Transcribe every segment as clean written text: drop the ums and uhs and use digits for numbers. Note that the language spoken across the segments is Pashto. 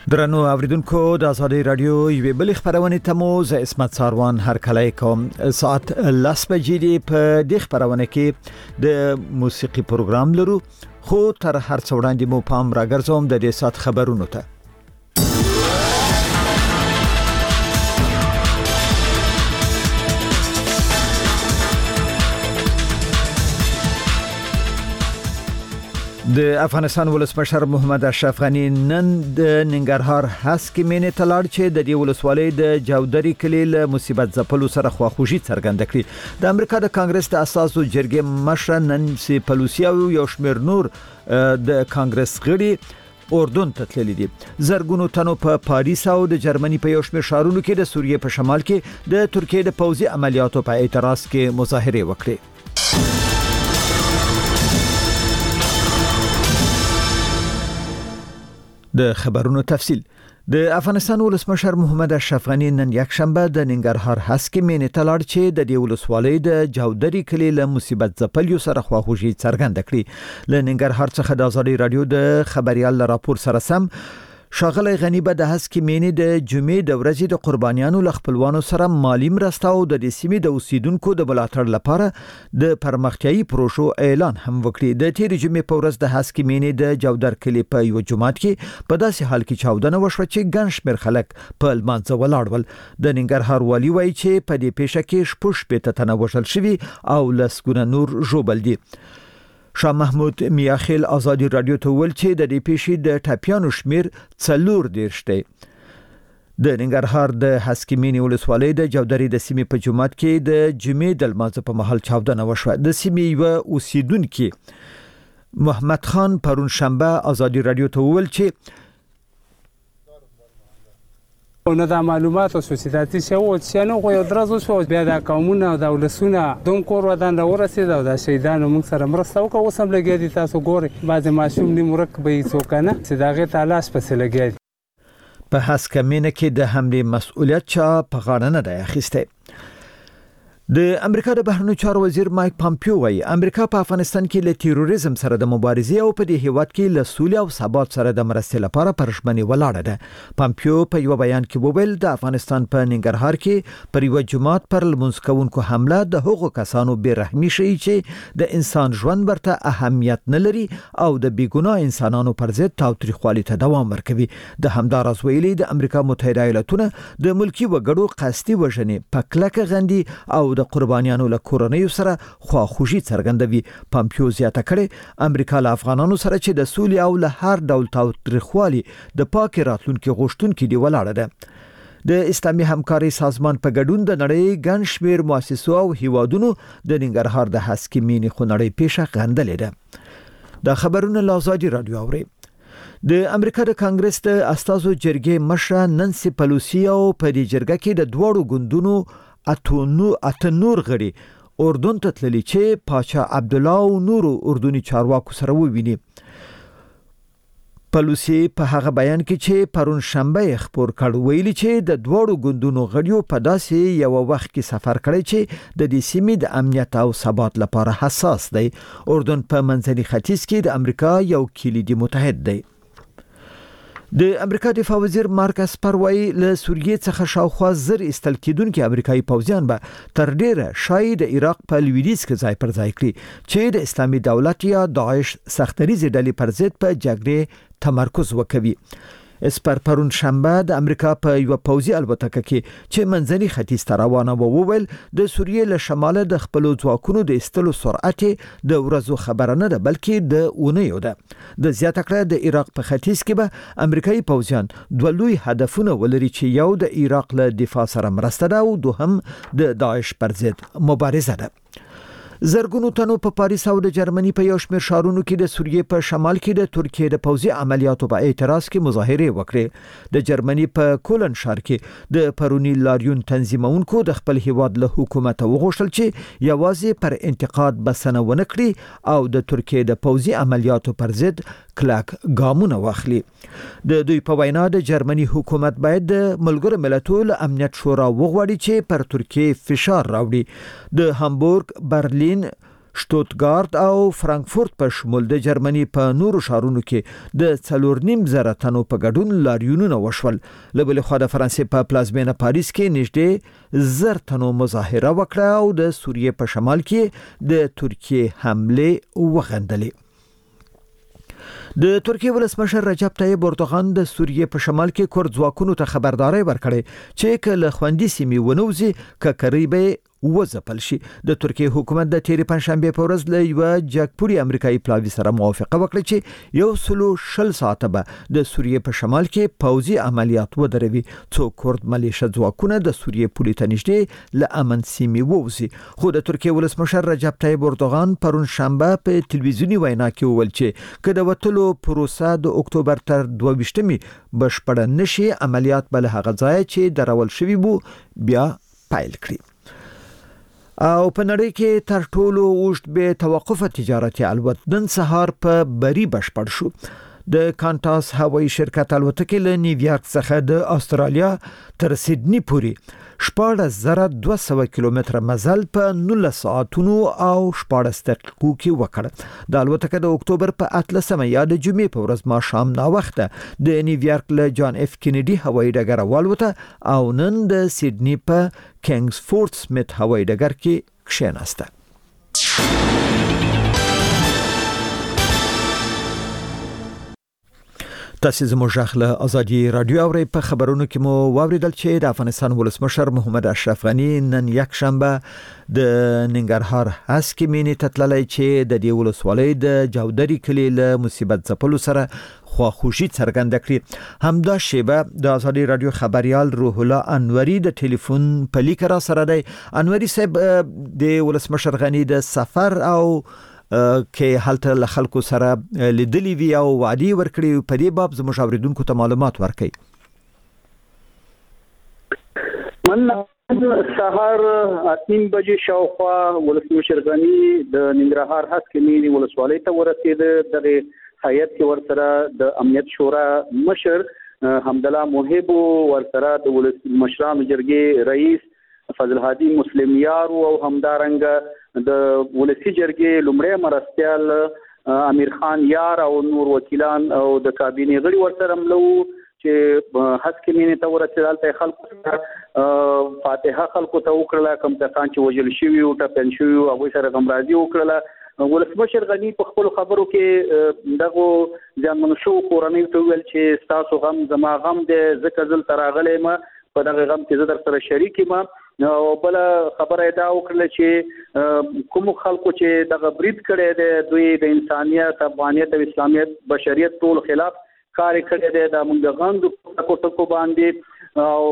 درنو اوریدونکو د ازادي رادیو یوې بل خبرونه ته مو ز اسمت ساروان هر کله کوم ساعت لاس بجې دی په د خبرونه کې د موسیقي پروګرام لرو خو تر هر څو وړاندې مو پام راګرځوم د دې سات خبرونو ته. د افغانستان ولسمشر محمد اشرف غنی نن د ننګرهار هسکې مینې تلاړ چې د دې ولسوالۍ د جاودری کلی له مصیبت ځپلو سره خواخوږي څرګنده کړې. د امریکا د کانګرس د اساسو جرګې مشر نانسي پلوسی او یو شمېر نور د کانګرس غړي اردن ته تللي دي. زرګونو تنو په پاریس او د جرمني په یو شمېر ښارونو کې د سوریې په شمال کې د ترکیې د پوځي عملیاتو په اعتراض کې مظاهره وکړي. د خبرونو تفصیل. د افغانستان ولسمشر محمد اشرف غنی نن یک شنبه د ننګرهار هسکې مینې تلاړ چې د دې ولسوالۍ د جاودری کلی له مصیبت ځپلو سره خواخوږي څرګنده کړې. له ننګرهار څخه د ازادي رادیو د خبريال راپور سره سم شاغلی غنی به د هسکې مینې د جمعې د ورځې د قربانیانو ل خپلوانو سره مالی مرسته او د سیمې د اوسیدونکو د ملاتړ لپاره د پرمختیايي پروژو اعلان هم وکړي. د تیر جمعې په ورځ د هسکې مینې د جاودر کلی په یو جماعت کې په داسې حال کې چاودنه وشوه چې ګڼ شمېر خلک په لمانځه ولاړ ول. د ننګرهار والي وایي چې په دې پیښه کې شپږ تنه وژل شوي او لسګونه نور ژوبل دي. شاه محمود میاخیل ازادي رادیو ته ویل چې د دې پیښې د ټاپیانو شمیر 14 دی. د ننګرهار د هسکې مینې ولسوالۍ د جاودری د سیمې په جماعت کې د جمعې د لمانځه په مهال چاودنه وشوه. د سیمې یو اوسیدونکو محمد خان پرون شنبه ازادي رادیو ته ویل چې نه د معلومات او سوسیتاتي شو چې نو خو یو درځو شو بیا د قومونو او دولتونو دوم کور ودان راورسید او د شهیدانو موږ سره مرسته وکړو. اوس هم لګیا دي، تاسو ګورئ بعضې ماشوم نیم ورک به یې څوک نه چې د هغې تلاش پسې لګیا دي. په هسکې مینې کې د حملې مسؤلیت چا په غاړه نه دی اخیستی. د امریکا د بهرنیو چارو وزیر مایک پامپیو وايي امریکا په افغانستان کې له تیروریزم سره د مبارزې او په دې هیواد کې له سولې او ثبات سره د مرستې لپاره پرشمنې ولاړه ده. پامپیو په یو بیان کې وویل د افغانستان په ننګرهار کې پر یو جماعت پر لمونځ کوونکو حمله د هغو کسانو بیرحمي ښیي چې د انسان ژوند ورته اهمیت نه لري او د بیګناه انسانانو پر ضد تاوتریخوالي ته دوام ورکوي. د همداراز ویلي د امریکا متحده ایالاتونه د ملکی وګړو قصدي وژنې په کلکه غندي او د قربانیانو له کورنیو سره خواخوږي څرګندوي. پامپیو زیاته کړې امریکا له افغانانو سره چې د سولې او له هر ډول تاوتریخوالي د پاک راتلونکو غوښتونکو دی ولاړه ده. د اسلامي همکاري سازمان په ګډون د نړۍ ګڼ شمېر مؤسسو او هیوادونو د ننګرهار د هسکې مینې خونړۍ پیښه غندلې ده. د خبرونو له ازادي رادیو اوري. د امریکا د کانګرس د اساسو جرګې مشر نانسي پلوسی او په دې جرګه کې د دوړو ګوندونو اته نور غړي اردن ته تللي چې پاچا عبد الله او نور اردني چارواکو سره وویني. پلوسی په هغه بیان کې چې پرون شنبه خبر کړ ویلي چې د دوړو ګوندونو غړیو په داسې یو وخت کې سفر کړی چې د دې سیمې د امنیت او ثبات لپاره حساس دی. اردن په منځني ختیځ کې د امریکا یو کلیدي متحد دی. د امریکا دفاع وزیر مارک اسپر وايي له سوریې څخه شاوخوا زر استل کېدونکو امریکایي پوځیان به تر ډیره شاید د عراق په لویدیځ کې ځای پر ځای کړي چې د اسلامي دولت یا داعش سختریزې ډلې پر ضد په جګړې تمرکز وکوي. اسپر پرون شنبه د امریکا په یو پوځي الوتکه کې چې منځني ختیځ ته روانه وویل د سوریې له شماله د خپل ځواکونو د استلو سرعت د ورځو خبره نه ده بلکې د اونیو ده. د زیاته کړه د عراق په ختیځ کې به امریکایي پوځیان دوه لوی هدفونه ولري چې یو د عراق له دفاع سره مرسته ده او دوهم د داعش پر ضد مبارزه ده. زرګونو تنو په پاریس او د جرمني په یو شمېر ښارونو کې د سوریې په شمال کې د ترکیې د پوځي عملیاتو په اعتراض کې مظاهره وکړې. د جرمني په کولن ښار کې د پرونی لاریون تنظیمونکو د خپل هیواد له حکومت وغوښتل چې یوازې پر انتقاد بسنه ونه کړي او د ترکیې د پوځي عملیاتو پر ضد کلک ګامونه واخلي. د دوی په وینا د جرمني حکومت باید د ملګرو ملتونو امنیت شورا وغواړي چې پر ترکیې فشار راوړي. د هامبورګ، برلین، شتوتګارت او فرانکفورت په شمول د جرمني په نورو ښارونو کې د 4.5 تنو په ګډون لاریونونه وشول. له بلې خوا د فرانسې په پلازمینه پاریس کې نږدې 1000 تنو مظاهره وکړه او د سوریې په شمال کې د ترکیې حمله وغندلې. د ترکیې ولسمشر رجب طیب اردوغان د سوریې په شمال کې کورد ځواکونو ته خبرداري ورکړې چې کله خوندې سیمې ونوزي ککریبه وځپل شي. د ترکیې حکومت د تیرې پنځشنبه په ورځ له یو جګپوري امریکایي پلاوي سره موافقه وکړه چې 120 ساعته به د سوریې په شمال کې پوځي عملیات ودروي څو کورد ملیشه ځواکونه د سوریې پولې ته نږدې له امن سیمې ووزي. خو د ترکیې ولسمشر رجب طیب اردوغان پرون شنبه په تلویزیونی وینا کې وویل چې کله وټلو پروسه د اکتوبر تر 22مې بشپړ نشي عملیات بل هغه ځای چې درول شوی بو بیا پایل کړي. او په نړۍ کې تر ټولو اوږد بې توقفه تجارتي الوت نن سهار په بری بشپړ شو. د کانټاس هوایي شرکت الوتکې له نیویارک څخه د استرالیا تر سیدنی پورې 14200 کیلومتره مزل په 19 ساعتونو او 14 دقیقو کې وکړ. د الوتکه د اکتوبر په 18 یا د جمعې په ورځ ما شام نا وخته د نیویارک له جان اف کینیډي هوایي ډګر والوته او نن د سیدنی په کینګز فورت سمیت هوایي ډګر کې کښېناسته. تاسو زموږ غږ ازادي رادیو اوري. په خبرونو کې مو واوریدل چې د افغانستان ولسمشر محمد اشرف غنی نن یک شنبه د ننګرهار هسکې مینې تتللی چې د دې ولسوالۍ د جاودری کلی له مصیبت ځپلو سره خواخوشي څرګنده کړې. همدا شیبه د ازادي رادیو خبريال روح الله انوري د ټلیفون په لیک را سره دی. انوري صاحب د ولسمشر غنی د سفر او کې حالت له خلکو سره لیدلی وی او وعده ورکړي په دې باب زموږ اوریدونکو ته معلومات ورکړي. من سهار 8:30 بجې شاوخوا ولسمشر غنی د ننګرهار هسکې مینې ولسوالۍ ته ورسېد. دغه هیئت کې ورسره د امنیت شورا مشر حمدالله محب ورسره د ولسمشرانو جرګې رئیس فضل هادي مسلم یار او همدارنګ د ولسی جرګې لومړی مرستیال امیر خان یار او نور وکیلان او د کابینې غړي ورسره ملو چې هسکې مینې ته ورسېدل. ته خلکو فاتحه خلکو ته وکړه کوم کسان چې وجل شوي او ټپن شوي او هغه سره غمرازي وکړه. ولسمشر غنی په خپل خبرو کې دغه ځانمنو شو کورنۍ ته ویل چې تاسو غم زما غم دې ځکه زل تراغلې ما په دغه غم کې زه در سره شریک ما. او بل خبره دا وکړه چې کوم خلکو چې دغه برید کړي دي دوی د انسانيت افغانيت او اسلامیت بشریت ټول خلاف کار کړي دي. د موږ غند کوټکو باندې او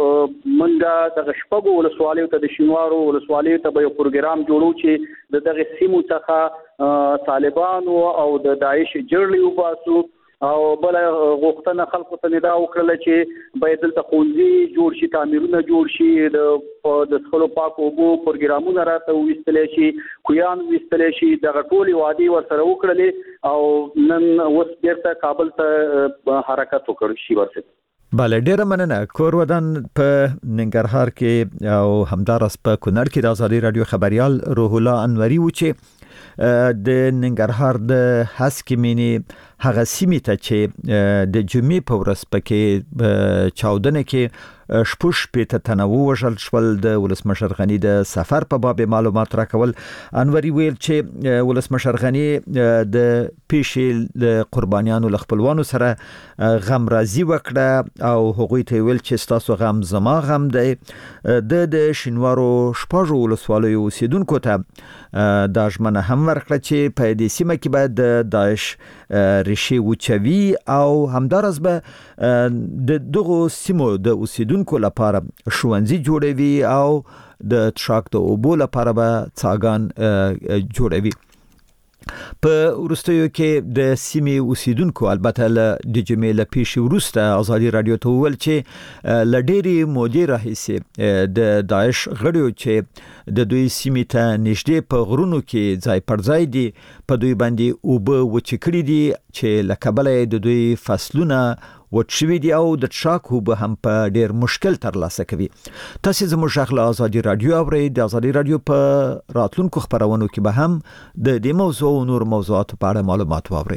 موږ د شپږو ولسوالیو ته د شینوارو ولسوالیو ته یو پروګرام جوړو چې دغه سیمو څخه طالبان او د داعش جړلی وباسو. او بل غوښتنه خلکو ته ندا وکړه چې باید دلته خونځي جوړ شي تعمیرونه جوړ شي د خپل پاکو وبو پروګرامونه راته وستلې شي کویان وستلې شي دغه ټولي وادي ورسره وکړلې او نن اوس بیرته کابل ته حرکت وکړ شي ورسره. بله ډیره مننه. کور ودان په ننګرهار کې او همدارس په کونړ کې د ازادي رادیو خبريال روح الله انوري و چې د ننګرهار د هسکې مینې هغه سیمې ته چې د جمعې په ورځ پکې چاودنه کې شپږ پېته تنه ووژل شول. د ولسمشر غنی د سفر په باب معلومات راکول. انوري ویل چې ولسمشر غنی د پیښې قربانیانو له خپلوانو سره غم رازي وکړه او هغوی ته ویل چې تاسو غم زما غم دی. د شینوارو شپږو ولسوالیو اوسیدونکو ته دا ژمنه هم ورکړه چې په دې سیمه کې به د داعش ریښې وچوي او همدارس به د دغو سیمو د اوسیدونکو لپاره ښوونځي جوړوي او د تشاک د اوبو لپاره به څاګان جوړوي. په ورستیو کې د سیمې اوسیدونکو البته د جمعې له پیښې وروسته ازادي رادیو ته وویل چې له ډېرې مودې راهیسې د داعش غړیو چې د دوی سیمې ته نږدې په غرونو کې ځای پر ځای دي په دوی باندې اوبه وچې کړي دي چې له کبله د دوی فصلونه وټشوي دي او د ټشاک به هم په ډیر مشکل ترلاسه کوي. تاسو زموږ شغله ازادي رادیو اورئ. د ازادي رادیو په راتلونکو خبرونو کې به هم د دې موضوع او نور موضوعات په اړه معلومات واورئ.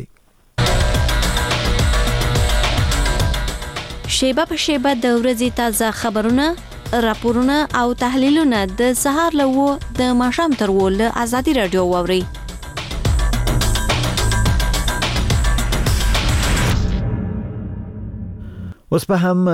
شیبه په شیبه د ورځې تازه خبرونه، راپورونه او تحلیلونه د سهار له د ماښام تر له ازادي رادیو واورئ. اوس په هم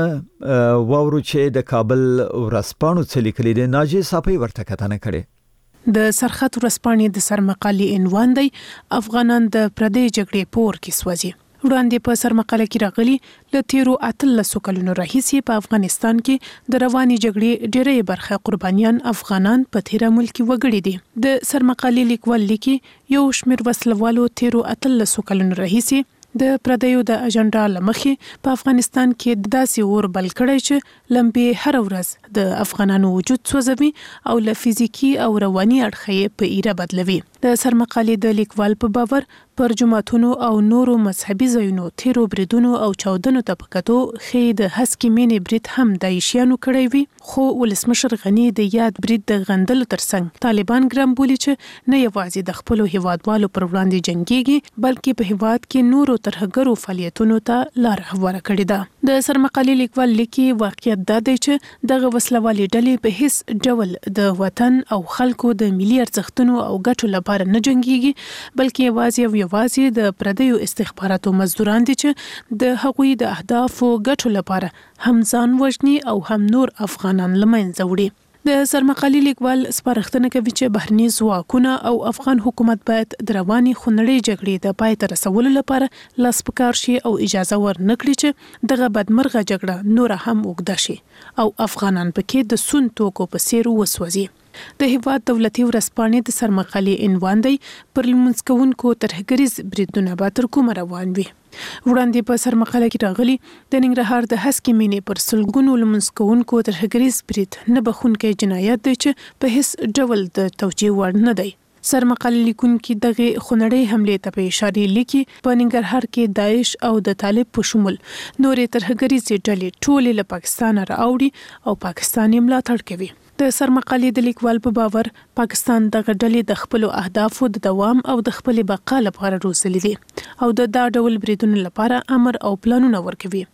واورو چې د کابل ورځپاڼو څه لیکلي دي. ناجی صافي ورته کتنه کړې. د سرخط ورځپاڼې د سرمقالې عنوان دی افغانان د پردې جګړې پور کې سوځي. وړاندې په سرمقاله کې راغلي ل تیرو 13 کلونو راهیسې په افغانستان کې د رواني جګړې ډېرې برخه قربانیان افغانان په تیره ملک وګړي دي. د سرمقالې لیکوال لیکي یو شمېر وسلوالو تیرو 13 کلونو راهیسې د پردیو د اجنډا لمخې په افغانستان کې داسې اور بل کړی چې لمبې هر ورځ د افغانانو وجود سوځوي او له فزیکی او رواني اړخه په ایره بدلوي. د سرمقالې د لیکوال په باور پر جماعتونو او نورو مذهبي ځایونو تیرو بریدونو او چاودنو ته پکاتو خې د هسکی مینې برید هم د ایشیانو کړی وي. خو ولسمشر غنی د یاد برید د غندلو ترڅنګ طالبان ګرام بولی چې نه یوازې د خپل هیوادوالو پر وړاندې جنگيږي بلکې په هیواد کې نورو ترهګرو فعالیتونو ته لار هواره کړې ده. د سرمقالې لیکوال لیکي واقعیت دا دی چې دغه وسلوالي ډلې په هیڅ ډول د وطن او خلکو د ملي ارزښتونو او ګټو لپاره نه جنگيږي بلکې یوازې د پردیو استخباراتو مزدوران دي چې د هغوی د اهدافو ګټو لپاره هم ځان وژني او هم نور افغانان لمنځه وړي. د سرمقالې لیکوال سپارښتنه کوي چې بهرني ځواکونه او افغان حکومت باید د رواني خونړۍ جګړې د پای ته رسولو لپاره لاس په کار شي او اجازه ورنکړي چې دغه بدمرغه جګړه نور هم اوږده شي او افغانان پکې د سون توکو په څیر وسوځي. د هیواد دولتي ورځپاڼې د سرمقالې عنوان دی پر لمونځ کوونکو ترهګریز بریدونه به تر کومه روان وي. وړاندې په سرمقاله کې راغلي د ننګرهار د هسکی مینې پر سلګونو لمونځ کوونکو ترهګریز برید نه بخونکی جنایت دی چې په هیڅ ډول د توجیه وړ نه دی. سرمقاله لیکونکي دغه خونړۍ حملې ته په اشاره لیکي په ننګرهار کې داعش او د طالب په شمول نورې ترهګریز ډلې ټول له پاکستان راوړي او پاکستان یې ملاتړ کوي. د سرمقالې د لیکوال په باور پاکستان دغه ډلې د خپل اهدافو د دوام او د خپل بقا لپاره روزلي دي او د دا ډول بریدونو لپاره امر او پلانونه ورکوي.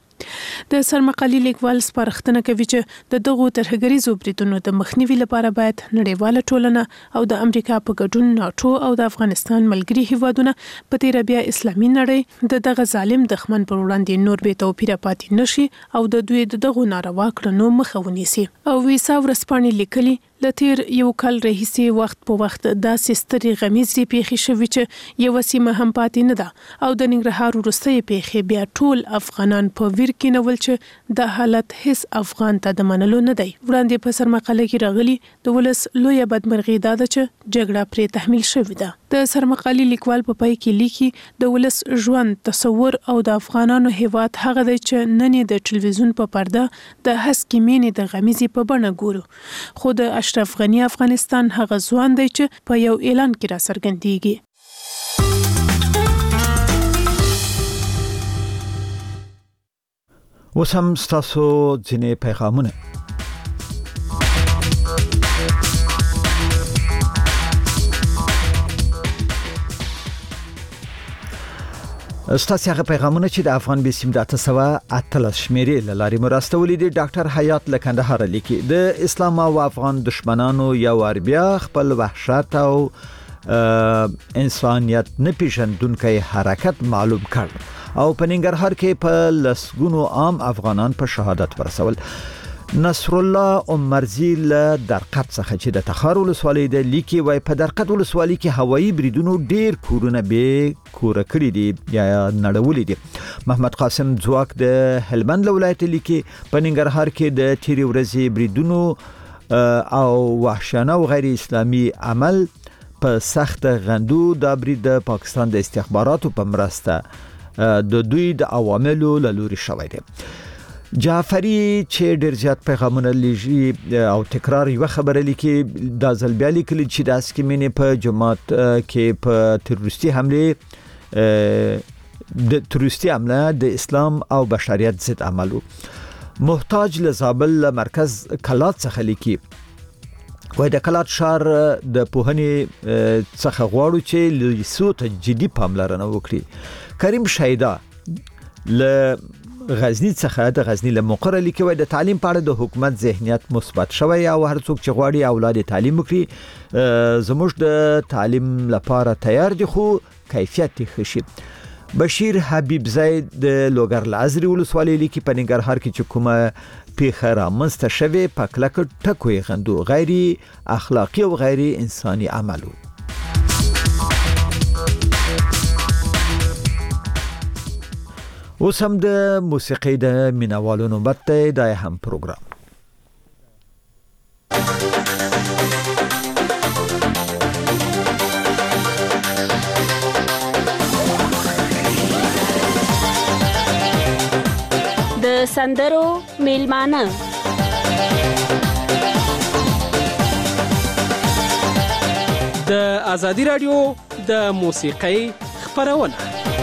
د سرمقالې لیکوال سپارښتنه کوي چې د دغو ترهګریزو بریدونو د مخنیوي لپاره باید نړیواله ټولنه او د امریکا په ګډون ناتو او د افغانستان ملګري هیوادونه په تیر بیا اسلامي نړۍ د دغه ظالم دښمن پر وړاندې نور به توپیر پاتې نشي او د دوی دغه ناروا کړنو مخه ونیسي. او ویسا ورځپاڼې لیکلي لتیر یو کال راهیسې وخت په وخت داسې سترې غمیزې پیښې شوې چې یو سیمه هم پاتې نه ده او د ننګرهار وروستۍ پیښې بیا ټول افغانان په ویر کې نول چې د حالت هیڅ افغان ته د منلو نه دی. وړاندې په سرمقاله کې راغلي د ولس لویه بدمرغي دا ده چې جګړه پرې تحمیل شوې ده. د سرمقالې لیکوال په پای کې لیکي د ولس ژوند تصور او د افغانانو هیواد هغه دی چې نن د ټلویزیون په پرده د هسکی مینې د غمیزې په بڼه ګورو خو د اشرف غنی افغانستان هغه ځوان دی چې په یو اعلان کې را څرګندېږي. اوس هم ستاسو ځینې پیغامونه. ستاسو هغه پیغامونه چې د افغان بیسیم د 813 شمیرې لارې مرستولې دي. ډاکټر حیات لکندهار لیکي د اسلام او افغان دشمنانو یو اربیا خپل وحشت او انسانیت نه پیژندونکي حرکت معلوم کړ او په ننګرهار کې په لسګونو عام افغانان په شهادت ورسول. نصر الله عمرزی له درقد څخه چې د تخار ولسوالۍ د لیکي وای په درقد ولسوالۍ کې هوایي بریدونو ډیر کورونه به کور کړی دي یا نړولې دي. محمد قاسم ځواک د هلمند ولایت لیکي په ننګرهار کې د تیری ورځې بریدونو او وحشیانه او غیر اسلامي عمل په سخت غندو د برید د پاکستان د استخباراتو په مرسته د دوی د عواملو لوري شوی دی. جعفری چې ډیر زیات پیغامونه لېږي او تکرار یو خبره لیکي د ځلبیا لیکلي چې د اسکمینې په جماعت کې په تروریستي حمله د تروریستي حمله د اسلام او بشریت ضد عمل وو. محتاج لزابل مرکز کلات څخه لیکي وای د کلات شهر د پوهنې څخه غواړو چې لیسو ته جدي پاملرنه وکړي. کریم شایدا ل غزنی څخه د غزنی له مقرره لیکي وای د تعلیم په اړه د حکومت ذهنیت مثبت شوی او هر څوک چې غواړي اولاد تعلیم وکړي زموږ د تعلیم لپاره تیار دي خو کیفیت ښه شي. بشیر حبیب زید د لوګر لازري ولسوالۍ لیکي په ننګرهار کې چې کومه پیښه رامنځته شوه په کلک ټکوي غندو غیر اخلاقی او غیر انساني عملو. اوس هم د موسیقي د مینوالو نوبت دی د هم پروګرام. د سندرو میلمانه د ازادي رادیو د موسیقۍ خبرونه.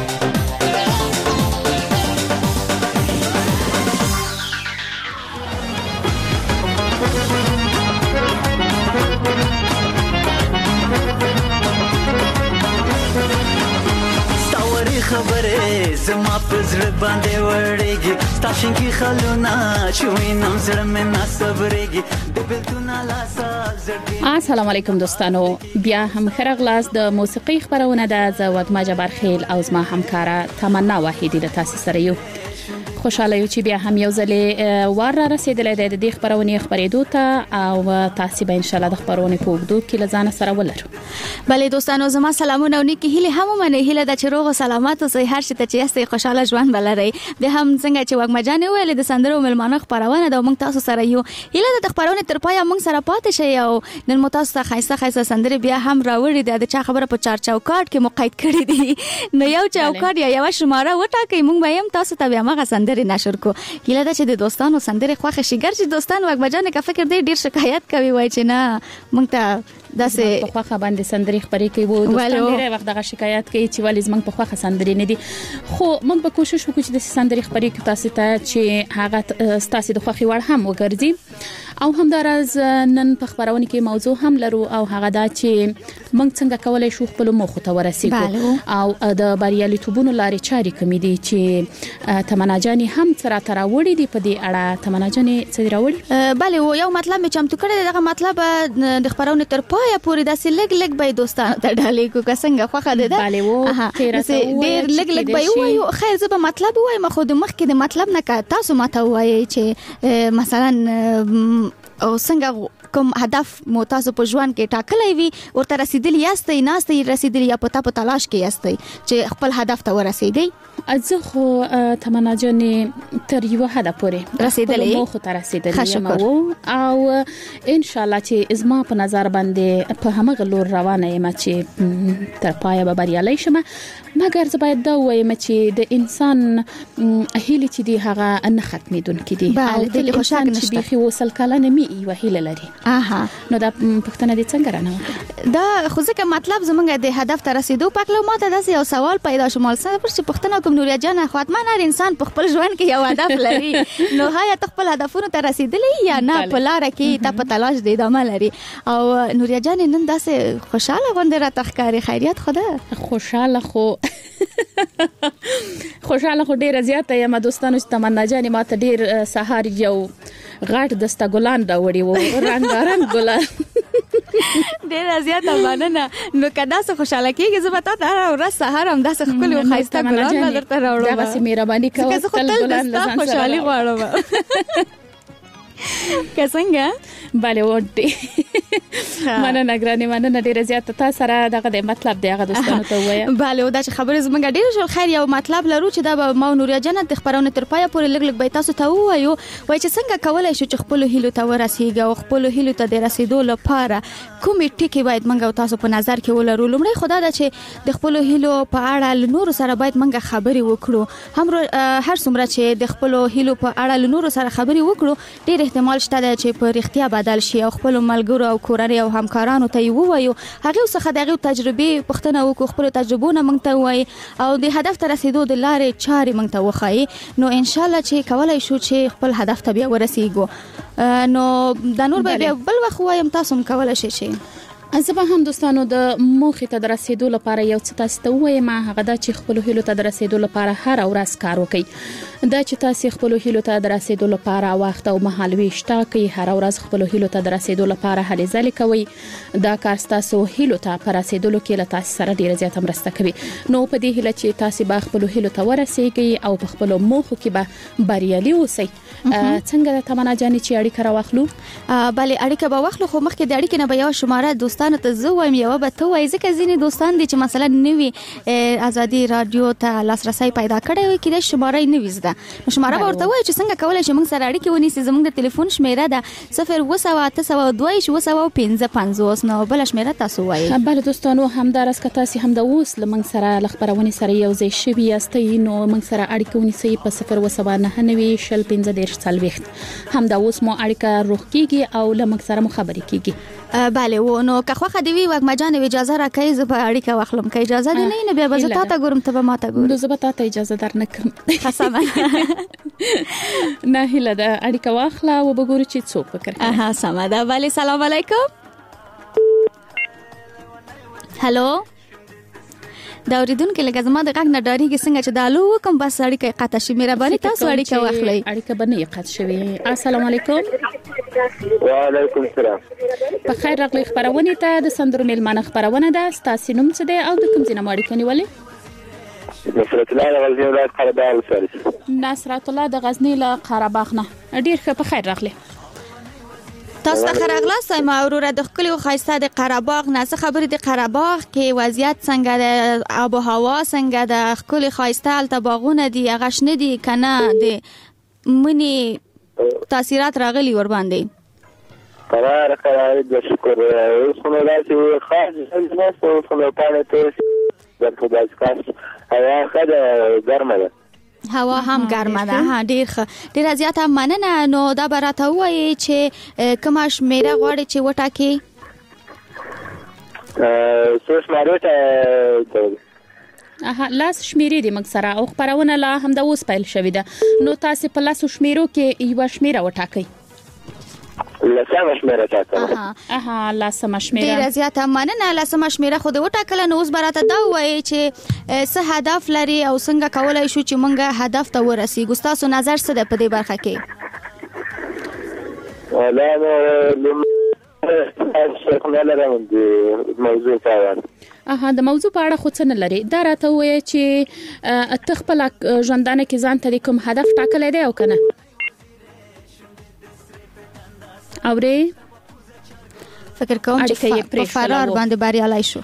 خبره زما پزړه باندې وړيږي ستاسو کې خلونه شوي نم زړه مې نصبرېږي د بلتونه لاسا زړګي. السلام علیکم دوستانو، بیا هم خرغلاس د موسیقي خبرونه د زواد ماجبر خیل او زما همکارا تمنا واحدی د تاسو سره یو. خوشاله یو چې بیا هم یو ځلې ور رسیدلې د دې خبرونه خبرېدو ته او تاسو به ان شاء الله د خبرونه په وګړو کې لزان سره ولرو. بله دوستانو، زما سلامونه او نیکی هیله هم منه هیله د چروغ سلامات او صحیح هر شي ته چې یاستئ خوشاله ژوند بلرئ. به هم څنګه چې وګمجان ویل د سندرو ملمانه خبرونه د موږ تاسو سره یو هیله د خبرونه تر پای موږ سره پاتې شي او نن مو تاسو ته خایسته سندرې بیا هم راوړي د چا خبره په چار چوکاټ کې مقید کړی دي نو یو چوکاټ یا یو شماره وټاکئ موږ به هم تاسو ته بیا مغه سندرې نشر کو. هیله ده چې د دوستانو سندرې خوښ شي. ګرځي دوستان وګمجان کا فکر دی ډیر شکایت کوي وای چې نه موږ ته داسې په خوخه باندې سندري خبرې کوي وو دوستان ډېر وخت دغه شکایت کوي چې ولې زمنګ په خوخه سندري نه دي، خو موږ به کوشش وکړو چې د سندري خبرې کې تاسو ته چې هغه تاسو د خوخي وړ هم وګرځي او همدارز نن په خبرونه کې موضوع هم لرو او هغه دا چې موږ څنګه کولای شو خپل مخ ته ورسېږو او د بریالیتوبونو لارې چارې کومې دي چې تمنا جاني هم سره تراوړې دي په دې اړه. تمنا جاني څه راوړي؟ بله یو مطلب مې چمتو کړی دغه مطلب د خبرونه تر پای پورې داسې لګ به دوستانو ته ډالې کو څنګه خوخه ده. بله و ډېر لګ به وایو. خیر زه به مطلب وایم خو د مخ کې د مطلب نه تاسو ماته وایي چې مثلا او څنګه کوم هدف مو تاسو په ژوند کې ټاکلی وي ورته رسیدلی یاستئ ناستئ رسیدلی یا په تلاش کې یاستئ چې خپل هدف ته ورسیږئ. زه خو تمنا جانې تر یو هدف پورې رسیدلې مو خو ته رسیدلې او ان شاء الله چې ازما په نظر باندې په همغه لور روانه یم چې تر پایه به بریالۍ شم. مګر زه باید دا وایم چې د انسان هیله چې دی هغه نه ختمېدونکې دي او د انسان چې بيخي وصل کلنه می یو هیله لري. نو دا پښتنه دي څنګه رانه دا خو ځکه مطلب زمونږ د هدف ته رسیدو پکلو ماته داسې یو سوال پیدا شو مال سره چې پښتنه کوم نوریا جان خاطمه هر انسان په خپل ژوند کې یو هدف لري نو هایا خپل هدفونو ته رسیدلې یا نه په لار کې ته په تلاش دی ادامه لري. او نوریا جان نن داسې خوشاله غونډه را تخکاری خیریت خدا خوشاله خو ډیر زیاته یم دوستانو چې تمنا جان ماته ډیر سهار یو غاټ دسته ګلان راوړي وو رنگارنګ ګلان ډیر زیاته مننه. نو کدا څه خوشاله کیږي زه به تاسو هر ورځ سهار هم داسې خپل او خایسته ګلان درته راوړم. دا سه مهرباني کوه تل ګلان لزان خوشالي غواړم. څنګه bale وډي مننه ګرانې مننه ډیره زیاته تاسو سره دغه د مطلب دی هغه دوستانو ته وایم. bale او دا چې خبره زمونږ ډیره شو خیر یو مطلب لرو چې دا به مو نوریا جنت خبرونه تر پای پورې لګ به تاسو ته وایو وای چې څنګه کولای شو چې خپل هیلو ته ورسیږو او خپل هیلو ته د رسیدو لپاره کومې ټکی باید منګو تاسو په نظر کې ولرو. لمړی خدا دا چې د خپل هیلو په اړه نور سره باید منګه خبري وکړو هم هر څومره چې د خپل هیلو په اړه نور سره خبري وکړو ډیر احتمال شته چې په اړتیا بدل شي او خپل ملګرو او کورنۍ لري او همکارانو ته ووایو هغه څخه دغه تجربه پښتنه وکړو خپل تجربونه موږ ته وایي او د هدف ته رسیدو د لارې چارې موږ ته وخایي نو ان شاء الله چې کولای شو چې خپل هدف ته بیا ورسیږو نو د نور به بل وخت وایم تاسو هم کولای شئ زه به هم دوستانو د موخې ته رسیدو لپاره یو څه تاسو ته وایم هغه دا چې خپل هیلو ته رسیدو لپاره هر ورځ کار وکړئ دا چې تاسو خپل هیلو ته رسیدو لپاره وخت او مهال ویشته کوي هر ورځ خپل هیلو ته رسیدو لپاره هلې ځلې کوي دا کار تاسو هیلو ته پر رسیدلو کې له تاسو سره ډیره زیاته مرسته کوي نو په دې هیله چې تاسو به خپل هیلو ته ورسیږئ او په خپل موخو کې به بریالي اوسئ څنګه تمنا جانې چې اړیکه راوخلو بله اړیکه به واخلو خو مخکې د اړیکې نه به یو شماره دوستانو ته زه وایم یو به ته وایي ځکه ځینې دوستان دي چې مثلا نوی ازادي رادیو ته لاسرسي پیدا کړی وي کله شماره یې نوي زده نو شماره به ورته وایي چې څنګه کولای شي موږ سره اړیکه ونیسي زموږ د ټلیفون شمیره ده 02802 نو بل شمیره تاسو وایي بله دوستانو همدارس که تاسو هم د اوس لمن سره لخبرونه سره یو ځای شوي یاستئ نو موږ سره اړیکه ونیسئ په 0299015 هم د اوس مو اړیکه روغ کیږي او لمن سره مو خبرې کیږي بله و نو که خوخه دی وي وګما جان اجازه راکړئ زه به اړیکه واخلم که اجازه دی نه بیا به زه تاسو ګورم ته به ما ته ګورم زه به تاسو اجازه درنکم قسم نه هله دا اړیکه واخله او وګورئ چې څوک فکر کوي سم ده بله سلام علیکم هالو دا اوریدونکو لکه زما د غږ نه ډاریږي څنګه چې دا لو کوم بس اړیکه قطع شي مهرباني تاسو اړیکه واخلئ اړیکه باندې قطع شوی السلام علیکم وعلیکم السلام په خیر راغلی خبرونه ته د سندرو میلمانه خبرونه ده ستاسو نوم څه دی او د کوم ځای نه اړیکه نیولې نصرت الله د غزنی ولایت قره باغ سره نصرت الله د غزنی له قره باغ نه ډیر ښه په خیر راغلی تاسو ته راغلاست ما اوروره د خپل خاصه د قره باغ نه څه خبرې د قره باغ کې وضعیت څنګه د آب و هوا څنګه د خپل خاصه الته باغونه دي هغه شنه دي کنه د منی تاثیرات راغلي ور باندې قرار د شکر اوس نو راځي خاص نه څه په پاله ته د خدای ښکار هوا خده ګرمه ده هوا هم ګرمه ده ډیر زیاته مننه نو دا براته وایي چې کومه شمیره غواړي چې وټاکي څو شمیره ته لاس شمیرې دي موږ سره او خبرونه لا هم د اوس پیل شوې ده نو تاسو په لاسو شمیرو کې یو شمیره وټاکئ لسمه شمیره ټاکل لسمه شمیره ډیره زیاته مننه لسمه شمیره خو د وټاکل نو اوس براته دا وایي چې څه هدف لري او څنګه کولای شو چې موږ هدف ته ورسیږو تاسو نظر څه ده په دې برخه کې ولا څه نه لرم د موضوع په اړه د موضوع په اړه خو څه نه لري دا راته وایي چې تخپل ژوندانه کې ځان ته کوم هدف ټاکلی دی او کنه اورې فکر کوم چې په فرار باندې بریالي شو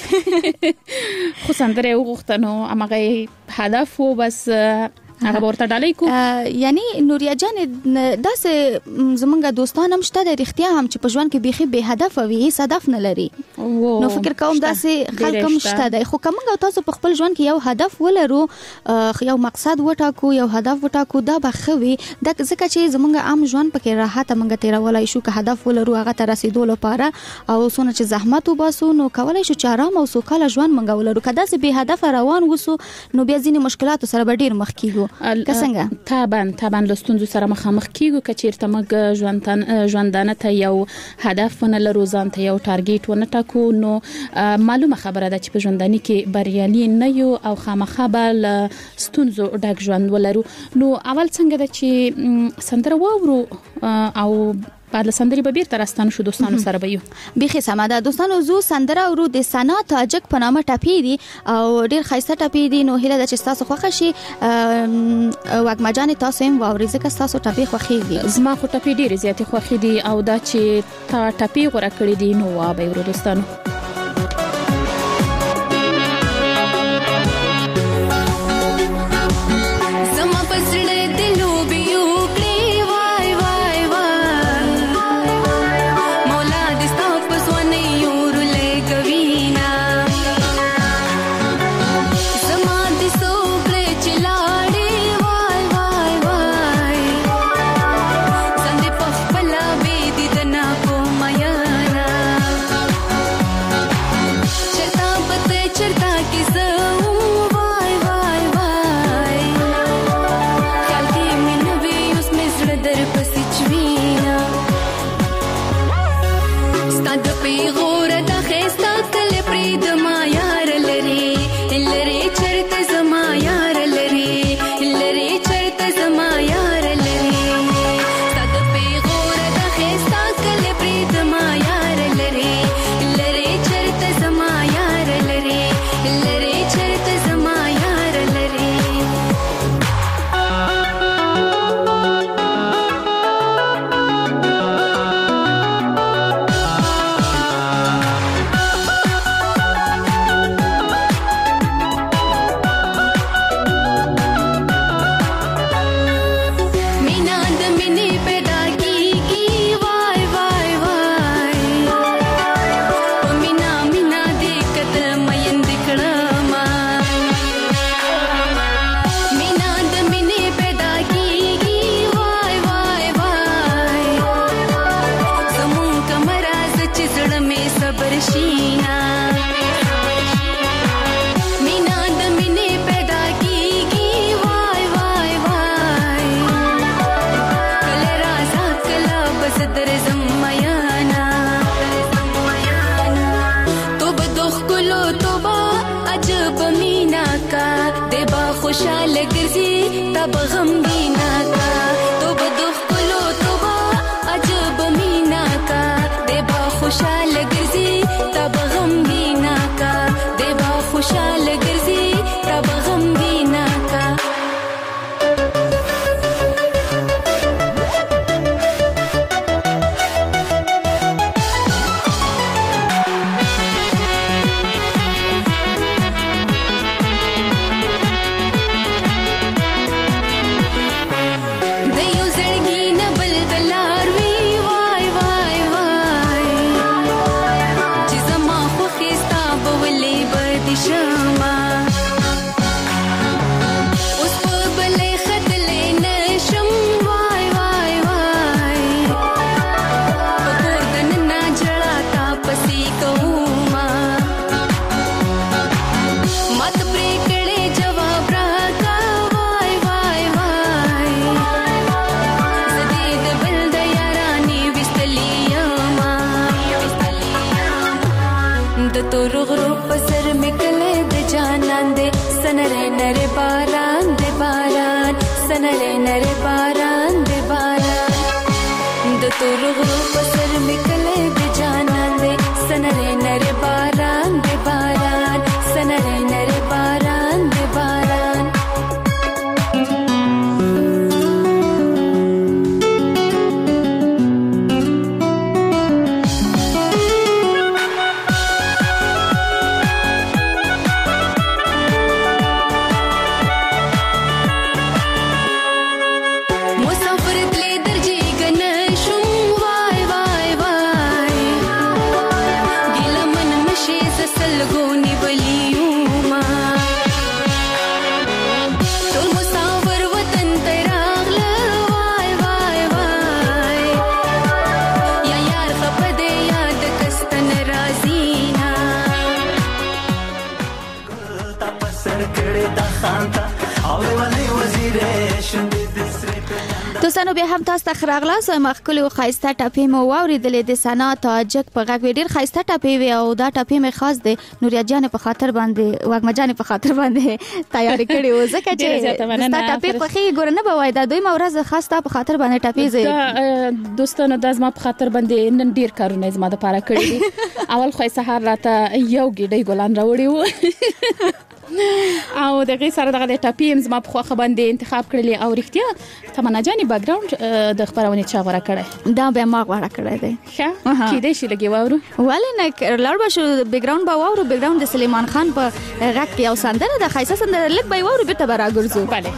خو سندره وغوښتنو امغه هدف و بس هغه ورته ډالۍ کو یعنی نوریا جان داسې زمونږ دوستان هم شته د اړتیا هم چې په ژوند کې بيخي به هدف وي هیڅ هدف نه لري نو فکر کوم داسې خلک هم شته د خو کومه تاسو په خپل ژوند کې یو هدف ولرو یو مقصد وټاکو یو هدف وټاکو دا بخوي د ځکه چې زمونږ عام ژوند پکې راحت منګه تیرولای شو که هدف ولرو هغه ته رسیدو لپاره او سونه چې زحمت وباسو نو کولای شو چې آرام او سوکاله ژوند منګه ولرو کدا چې به هدف روان وسو نو بیا ځینې مشکلات سره به ډیر مخ کیږو څنګه طبعا لستونزو سره مخامخ کیږو کچیرته موږ ژوندانه ته یو هدف ونه لرو ځان ته یو ټارګټ ونه ټاکو نو معلومه خبره ده چې په ژوندانه کې بریالي نه یو او خامخا بل ستونزو ډک ژوند ولرو نو اول څنګه ده چې سندره وورو او بعد سندري به بیرته راستانه شو دوستانو سره به یو بيخي سماده دوستانو زو سندره ورو د سنا تاجک په نامه ټاپی دي او ډیر خاصه ټاپی دي نو هله د چې تاسو خوښ شي وګما جان تاسو هم واوري ځکه تاسو ټاپی خوښي دي زما خو ټاپی ډیر زیاتې خوښي دي او دا چې تا ټاپی غوړه کړې دي نو وا به ورو دوستانو Sana خوشاله ګرځي تب غمګینا کا تو بدخ کلو تو با عجب مینا کا دیبا خوشاله ګرځي تب غمګینا کا دیبا خوشاله ګرځي تب غمګینا کا دوستانو بیا هم تاسو ته خراغلاس مخکلو خایسته ټاپې مو واوریدلې د سنا تاجک په غږ ډیر خایسته ټاپې وي او دا ټاپې مې خاص د نوریا جان په خاطر باندې واګما جان په خاطر باندې تیاری کړې و ځکه چې ستا ټاپې په خې ګور نه بوای دا دوی مورز خاصه په خاطر باندې ټاپې زه دوستانو د زما په خاطر باندې نن ډیر کارونه زما د پاره کړی اول خو سهار راته یو ګډي ګلان راوړی و او دغه سره دغه ټاپیم زما په خوخه باندې انتخاب کړلی او رښتیا تمنا جاني بیک گراوند د خبرونه چا غوړه کړه دا به ما غوړه کړه دی ښه کیدې شي لګي واورو ولې نه لړ بشو بیک گراوند با واورو بیک گراوند د سلیمان خان په غږ کې او سندره د خایسه سندره لګ به واورو به تبرا ګرځو bale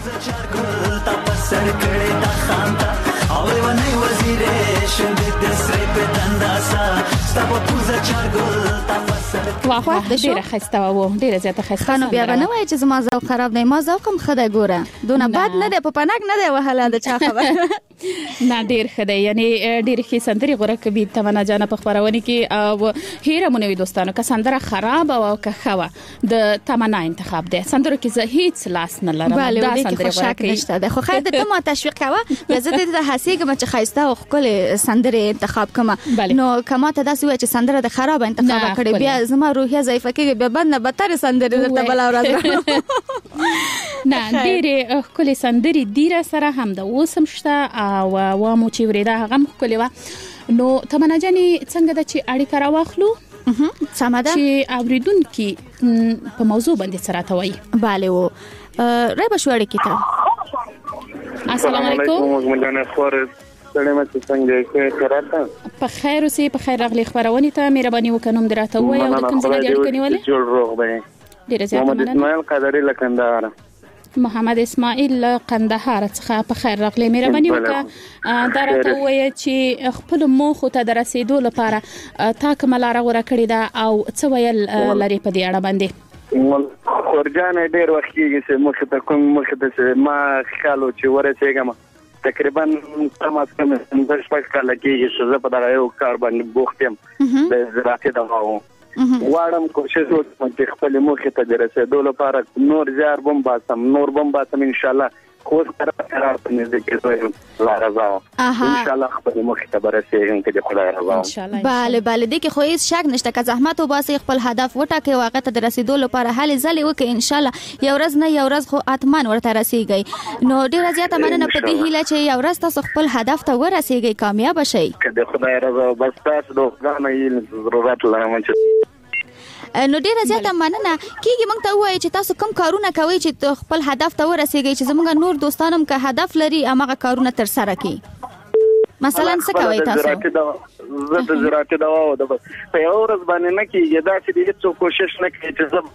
او ونه وزیره شند د سره په تنداسا ستاسو پوزا چارګل تاسو واه ډیره خسته و ډیره زیاته خسته خانو بیا نه وای چې زما ذوق خراب دی ما ذوقم خدای ګوره دونه بد نه دی په پناک نه دی وهله د چا خبر نه ډیر خدای یعنی ډیر خې سندري غوړه کوي تمنا جان په خبرونه کې او هیره مونږ دوستانو که سندره خراب او که خوا د تمنا انتخاب دی سندره کې زه هیڅ لاس نه لرم دا سندره غوړه کوي خو خیر د ته تشویق کاوه زه د حسیګم چې خایسته او خپل سندره انتخاب کما نو کما ته داسې وای چې سندره د خراب انتخاب کړي بیا زما روحیه ضعیفه کېږي به بد نه بدتر سندره درته بل اورځ نه ډېرې خپل سندري ډیره سره هم د اوسم شته او مو چې ورېدا هغه خپل و نو تمنا جاني څنګه د چې اړیکه راوخلو سماده چې اوریدونکو په موضوع باندې سره توي bale و رای بشوړی کیته السلام علیکم مجنه خور سلام څنګه راته په خیر اوسې په خیر راغلی خبرونه ته مهرباني وکړم دراته وای او کوم ځای دی اړیکه نیولې جوړ روغ به ډیر زیات محمد اسماعیل قادری لکندهار محمد اسماعیل قندهار څخه په خیر راغلی مهرباني وکړه دراته وای چې خپل مخ ته درسېدو لپاره تا کومه لار غوړه کړې ده او څه ویل لري په دې اړه باندې خورجان ډېر وخت کېږي چې مخ ته ما خیالو چې ورسېږم تقریبا تماس کوم د شپږ کال کېږي چې زه په دغه یو کار باندې بوخت یم د زراعتي دغه واړم کوشش وکړم چې خپل مخ ته درسېدو لپاره نور زیار بم باسم ان شاء الله خو قرار په نږدې کې لا رضا ان شاء الله خپل مخ ته برسېږم چې خدای رضا ان شاء الله bale bale دې کې خو هیڅ شک نشته که زحمت وباسي خپل هدف وټاکي واقع ته رسیدو لپاره هلي ځلې وکړي ان شاء الله یو ورځ نه یو ورځ خو اتمان ورته رسیږي نو ډیره زیاته مننه په دې هیله چې یو ورځ تاسو خپل هدف ته ورسیږئ کامیاب شئ که خدای رضا بس تاسو دوه یې ضرورت لرم نو ډیره زیاته مننه کیږي موږ ته وایي چې تاسو کوم کارونه کوي چې خپل هدف ته ورسیږئ چې زموږ نور دوستانم که هدف لري هغه کارونه تر سره کړي مثلا څه کوي تاسو زه د زراعتي دوا او د په یو ورځ باندې نه کیږي دا چې هیڅ کوشش نه کوي چې زه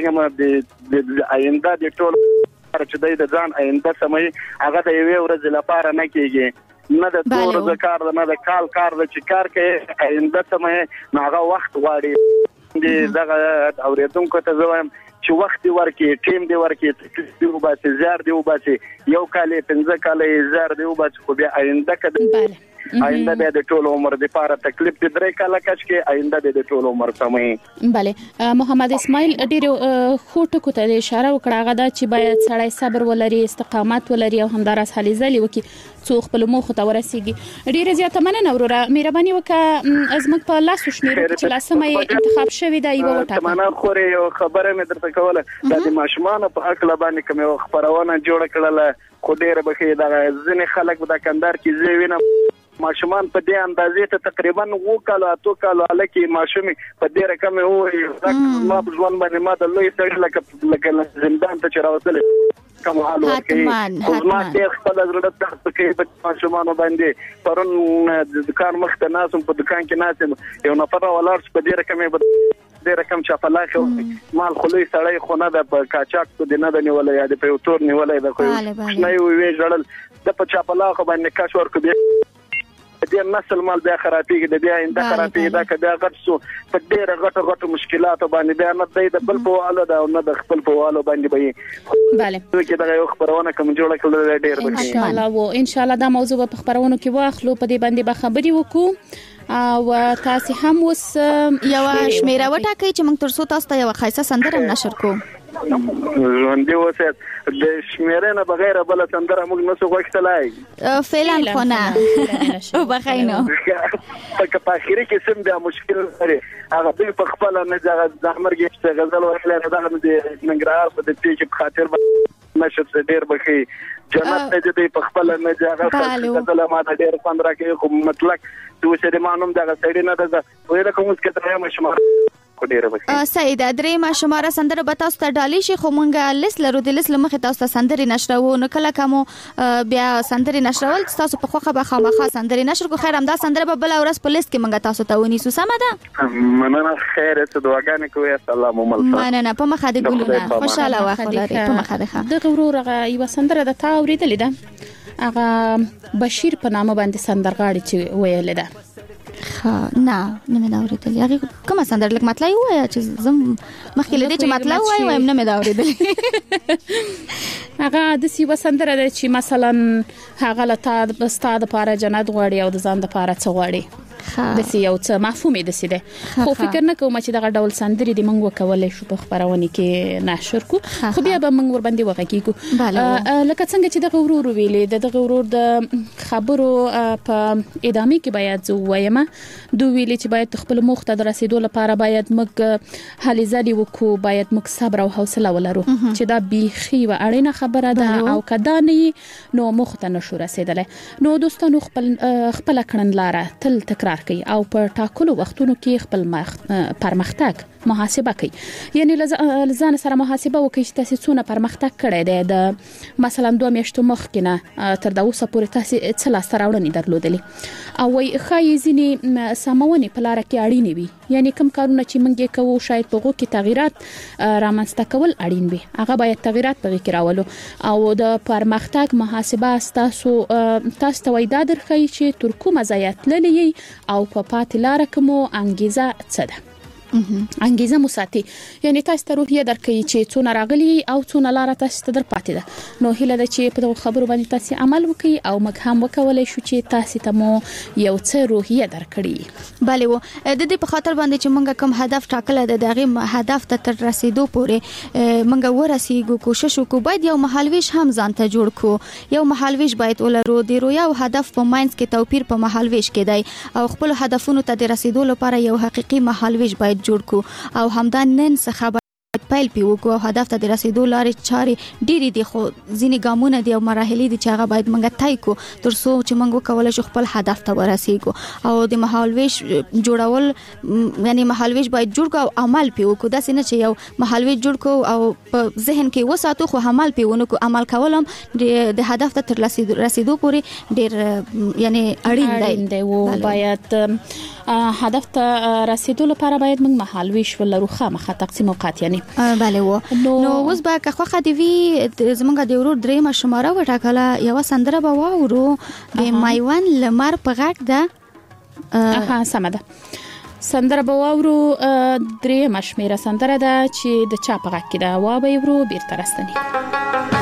ولړېږم د آینده د ټول چې د ځان آینده سمې هغه د یو ورځ لپاره نه کیږي نه د ټول کار نه د کار د چې کار کوي آینده سمې هغه وخت غواړي دغه اوریدونکو ته زویم چې وخت ورکې ټیم دی ورکې دی وباسي زار دی وباسي یو کال 15 کال زار دی وباسي خو بیا آینده کده آینده د ټول عمر د لپاره تکلیف د درې کال کچ کې آینده د ټول عمر سمې bale محمد اسماعیل ډیر خوټو کو ته اشاره وکړه غدا چې باید سړی صبر ولري استقامت ولري او همدارس هلي ځلې وکي څو خپل موخ ته ورسیږي ډیره زیاته مننه وروره مهرباني وکړه ازمک په لاس وشمیرو چې لاسمه انتخاب شوی دی یو وټاکه تمنا خوري یو خبره مې درته کوله د ماشومان په اکل باندې کوم خبرونه جوړ کړل خو ډیره بخې دا ځنې خلک د کندهار کې زی وینم ماشومان په دې اندازې ته تقریبا 2 کال لکه ماشومي په دې رقم وو ما په ځوان باندې ما د لوی سړی لکه زندان ته چراوتل کوم حال ورکړي خو ما ډېر خپل زړه ته پکې په ماشومان باندې پرون د دکان مخ ته ناسم په دکان کې ناسم یو نفر ولاړ په دې رقم ډېر کم چاپلاخ مال خلوی سړی خو نه د کاچاک په دې نه د نیولای یا د پیوتور نیولای د خو نه وی جوړل د په چاپلاخ باندې کاش ورکو د نسل مال بیا خرابېږي د بیا انده خرابېږي دا کبه غټ سو په ډېر غټ مشکلات باندې بیا نه د بل په والو دا نه د خپل په والو باندې به bale کې دا یو خبرونه کوم جوړه کړل ډېر ان شاء الله و ان شاء الله دا موضوع په خبرونو کې واخلو په دې باندې به خبري وکړو او تاسو هم وس یو شمیره وټاکئ چې موږ ترڅو تاسو ته یو خاصه سندره نشر کوو ژوندې اوسه د شمیره نه بغیر بل سندره موږ نسو غوښتلای فعلا خو نه او بخاینو په اخیری کې سم د مشکل لري هغه په خپل نه د امرګي چې غزل وکړل دا د ننګرهار په دې کې خاطر نشد ډیر بخي جنت ته دې په خپل نه ځای غزل ما د ډیر 15 کې کوم مطلق دوه سره مانوم دا سړی نه ده ویل کوم څه کتره مشمار سیده درې ما شماره سندره به تاسو ته ډالۍ شي خو مونږه لیست لرو د لیست لمخه تاسو ته سندري نشرو نو کله کوم بیا سندري نشرول تاسو په خوخه به خامخا سندري نشر کو خیر هم دا سندره به بل ورځ په لیست کې مونږه تاسو ته ونیسو سم ده مننه خیر ته دعاګانې کوي السلام علیکم مننه په مخه د ګلونه خوشاله واخلې په مخه ده د غرورغه یو سندره د تا اوریدلې ده هغه بشیر په نامه باندې سندرغاړي چې ویل ده نه مې دا اوریدلې هغه کومه سندره لکه مطلب وایي چې زم مخکې لدی چې مطلب وایي وایم نه مې دا اوریدلې هغه د سی وسندره ده چې مثلا هغه لته بستاد لپاره جنت غواړي او د ځان لپاره څه غواړي د سی یو څه مفهومې د سی ده خو فکر نه کوم چې دغه ډول سندري د منغو کولای شو په خبرونه کې نشر کو خو بیا به منغ ور باندې وغږیږو لکه څنګه چې د غرور ویلې د غرور د خبرو په ادامه کې باید زو وایم دوی ویلي چې باید خپل مخ ته رسیدو لپاره باید موږ هلي ځلې وکړو باید موږ صبر او حوصله ولرو چې دا بيخي و اړینه خبره ده او کدا نه نو مخ ته نشو رسیدلې نو دوستانو خپل کړنلاره تل تکرار کوي او په ټاکلو وختونو کې خپل پرمختګ محاسبه کوي یعنی لزان سره محاسبه وکړي چې تاسو څونه پرمختګ کړی دی د مثلا 2 میاشتو مخکې نه تر دا اوسه پورې تاسو څه لاس راوړنې درلودلې او وای خای ځینی سمونې په لار کې اړینې وي یعنی کوم کارونه چې موږ کوو شاید په غو کې تغیرات رامنځته کول اړین وي هغه باید تغیرات په کې راولو او د پرمختګ محاسبه تاسو ته وای دا درخی چې تر کومه ځای تللی او په پاتې لار کومو انګیزه څه ده انګیزه مو ساتي. یعنی تاسو ته روحیه درکې چې څونه راغلي او څونه لار تاسو ته در پاتې ده. نو هیله ده چې په دغه خبرو باندې تاسو عمل وکړئ او موږ هم وکولای شو چې تاسو ته مو یو څه روحیه درکړي. بله و د دې په خاطر باندې چې موږ کوم هدف ټاکل د دغه هدف ته تر رسیدو پورې موږ ورسیږو، کوشش وکړو باید یو مهالويش هم ځان ته جوړ کو. یو مهالويش باید ولرو، د رویا او هدف په ماینس کې توپیر په مهالويش کې دی او خپل هدفونو ته د رسیدو لپاره یو حقيقي مهالويش باید جوړ کو او همدا نن څخه پیل پیوکو او هدف ته د رسیدو لارې چارې ډېری دي، خو ځینې ګامونه دي او مراحل دي چې هغه باید موږ طی کو تر څو چې موږ وکولای شو خپل هدف ته ورسیږو. او د مهالويش جوړول یعنی مهالويش باید جوړ کو او عمل پیوکو. دا څنګه چې یو مهالويش جوړ کو او په ذهن کې وساتو خو عمل پیونه کو. عمل کولم د هدف ته تر رسیدو پورې ډېر یعنی اړین دی او باید هدف ته رسیدو لپاره باید موږ مهالويش ولرو خامخا تقسیم اوقات. یعنی بله و نو اوس به که خوخه دی وی زمونږ د ورور درېمه شماره وټاکله یو سندره به واورو د مایوان لمر په غږ ده. سمه ده، سندره به واورو. درېمه شمیره سندره ده چې د چا په غږ کې ده. وا به یې ورو بیرته راستنې.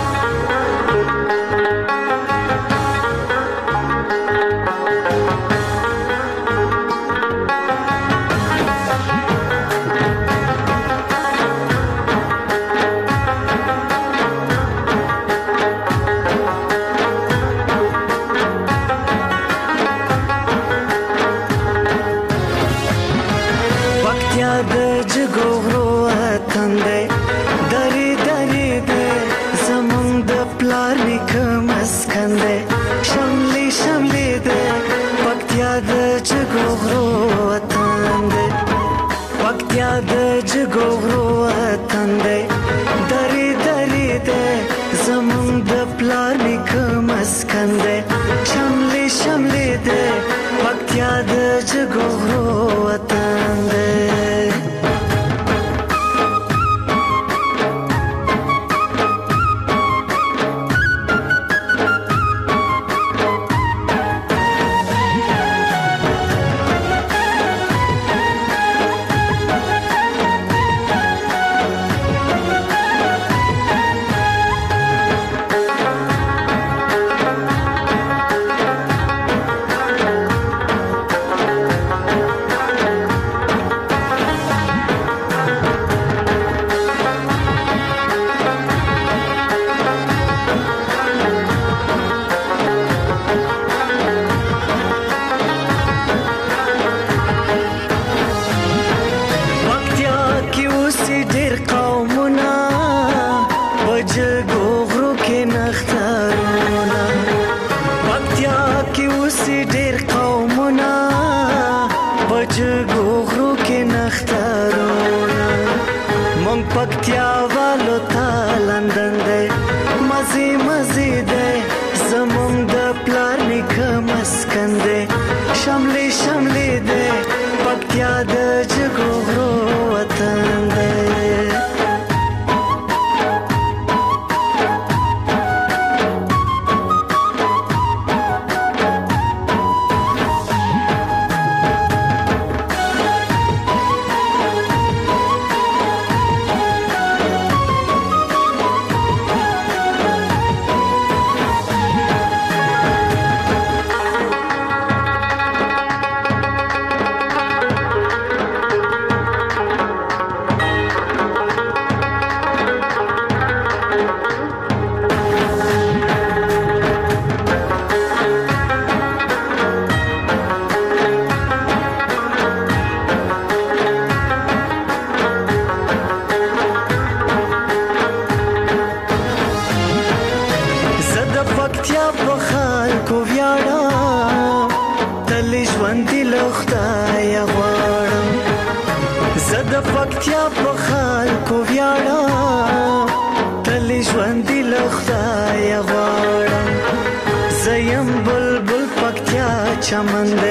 چمن دے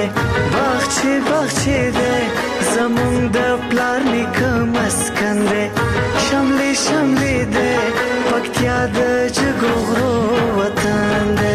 باغچه دے زمون د پلار نیکه مسکن دے شملی دے پکتیا د جګو غرو وطن دے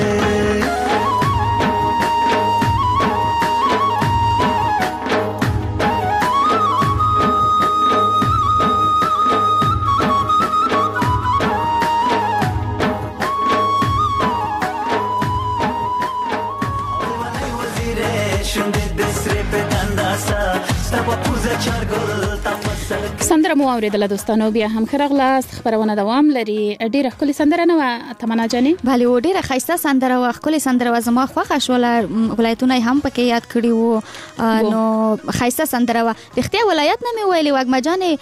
سندره مو اوریدله دوستانو بیا هم خرغلاست خبرونه دوام لري ډیره خپل سندره نه تمنا جاني بله و ډیره خاصه سندره و خپل سندره و زما خوښه شول ولایتونه هم پکې یاد کړی وو نو خاصه سندره و رښتیا ولایت نه مې ویلي وګما جاني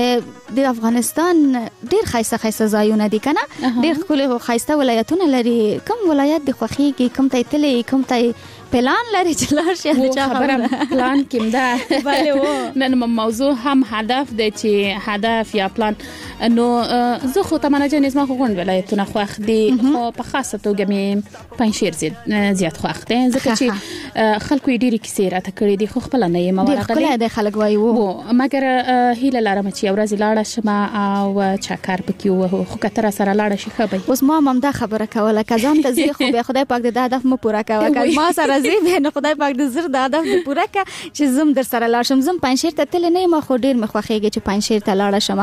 د افغانستان ډیر خاصه ځایونه دي کنه ډیر خپل خاصه ولایتونه لري کوم ولایت د خوخيږي کوم ته تلې کوم ته پلان لري چې لار شي د چا خبره پلان کوم ده بله و نن موضوع هم هدف دی چې هدف یا پلان نو زه خو تمنا جنې زما خو غونډ ولایتونه خوښ دي خو په خاصه توګه مې پنځشیر زیات خوښ دي ځکه چې خلکو یې ډېرې کیسې راته کړې دي خو خپله نه یې ډېر د خلک وایي مګر هیله لرم چې یو ورځ لاړه شم او چکر پکې ووهو خو که ته راسره لاړه شي ښه به اوس ما هم دا خبره کوله که ځان ته ځې خو بیا خدای پاک د هدف مو پوره کوه که ما سره ځې بیا نو خدای پاک د زر د هدف دې پوره کړه چې زم در سره لاړ شم زم پنځشیر ته تللی نه یم خو ډېر مې خوښېږي چې پنځشیر ته لاړه شم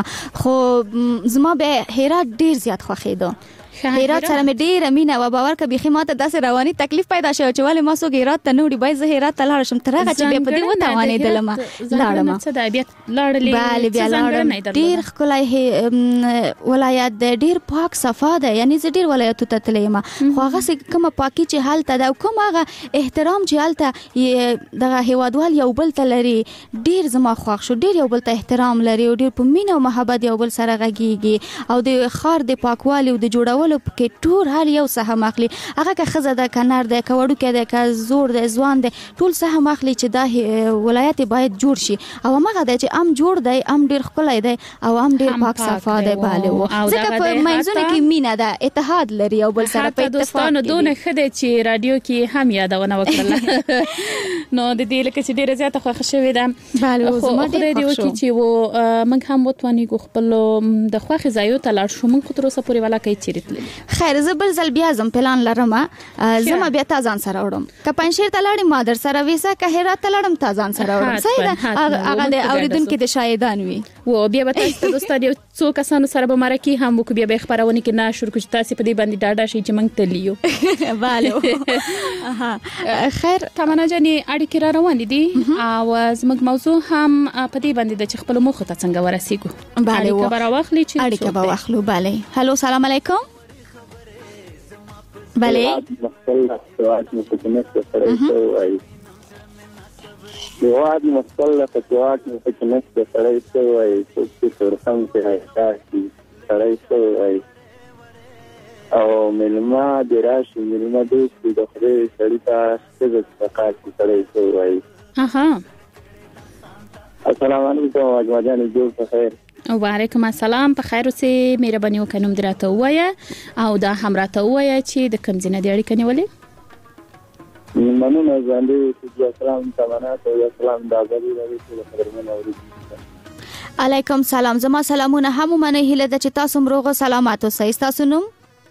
خو زما بیا هرات ډېر زیات خوښېده هرات سره مې ډېره مینه و باور که بیخي ماته داسې رواني تکلیف پیدا شوی چې ولې ما څوک هرات ته نه وړي باید زه هرات ته لاړه شم تر هغه چې بیا په دې وتوانېدلم لاړم بله بیا لاړم ډېر ښکلی ولایت دی ډېر پاک صفا دی یعنې زه ډېر ولایتو ته تللی یم خو هغسې کومه پاکي چې هلته ده او کوم هغه احترام چې هلته دغه هیوادوال یو بل ته لري ډېر زما خوښ شو ډېر یو بل ته احترام لري او ډېر په مینه او محبت یو بل سره غږیږي او د ښار د پاکوالي او د جوړولو کې ټول هر یو سهم اخلي هغه که ښځه ده که نر دی که وړوکی دی که زوړ دی ځوان دی ټول سهم اخلي چې دا ولایت باید جوړ شي او همغه دی چې ام جوړ دی ام ډېر ښکلی دی او ام ډېر پاک صفا دی بله و ځکه په منځونو کې مینه ده اتحاد لري او بل سره په اتفاق دوستانو دونه ښه دی چې رادیو کې هم یادونه وکړله نو د دې لکه چې ډېره زیاته خوښه شوې ده بله زما ډېر خوښ شو چې موږ هم وتوانېږو خپلو د خوښې ځایو ته لاړ شو موږ خو تر اوسه پورې ولاکۍ چیرې خیر زه بل ځل بیا زم پلان لرم زما بیا تا ځان سره وړم که پنځشیر ته لاړم ما در سره ویسه که هرات ته لاړم تا ځان سره وړم صحیح ده هغه د اوریدونکو د شاهدان وي و بیا به تاسو دوستان یو څو کسانو سره به مرکه هم وکړو بیا به خبرونه کې نه شروع کوم تاسو په دې باندې ډاډه شئ چې موږ تلیو bale خیر تمنا جاني اړیکې را روان دي او زموږ موضوع هم په دې باندې د خپل مخ ته څنګه ورسېګو bale خبر واخلي چې اړیکه به واخلو bale هلو سلام علیکم bale جواد مصطلح جواد مفکنس سړی سوی چې ترسم ته راځي سړی سوی او ملما دراشي ملما دوی د خپل سړی ته څه ځکه سړی سوی السلام علیکم واجبان جوړ په خیر وعلیکم السلام په خیر اوسې مهرباني وکړم دراته وایي او دا هم راته وایي چې د کوم ځای د اړیکې نیولې مننه زاندې چې اسلام تمنات او اسلام د ازادي لري چې خبرونه اوري علیکم سلام زما سلامونه هم منه هله د چې تاسو مروغه سلامات اوسئ تاسو نوم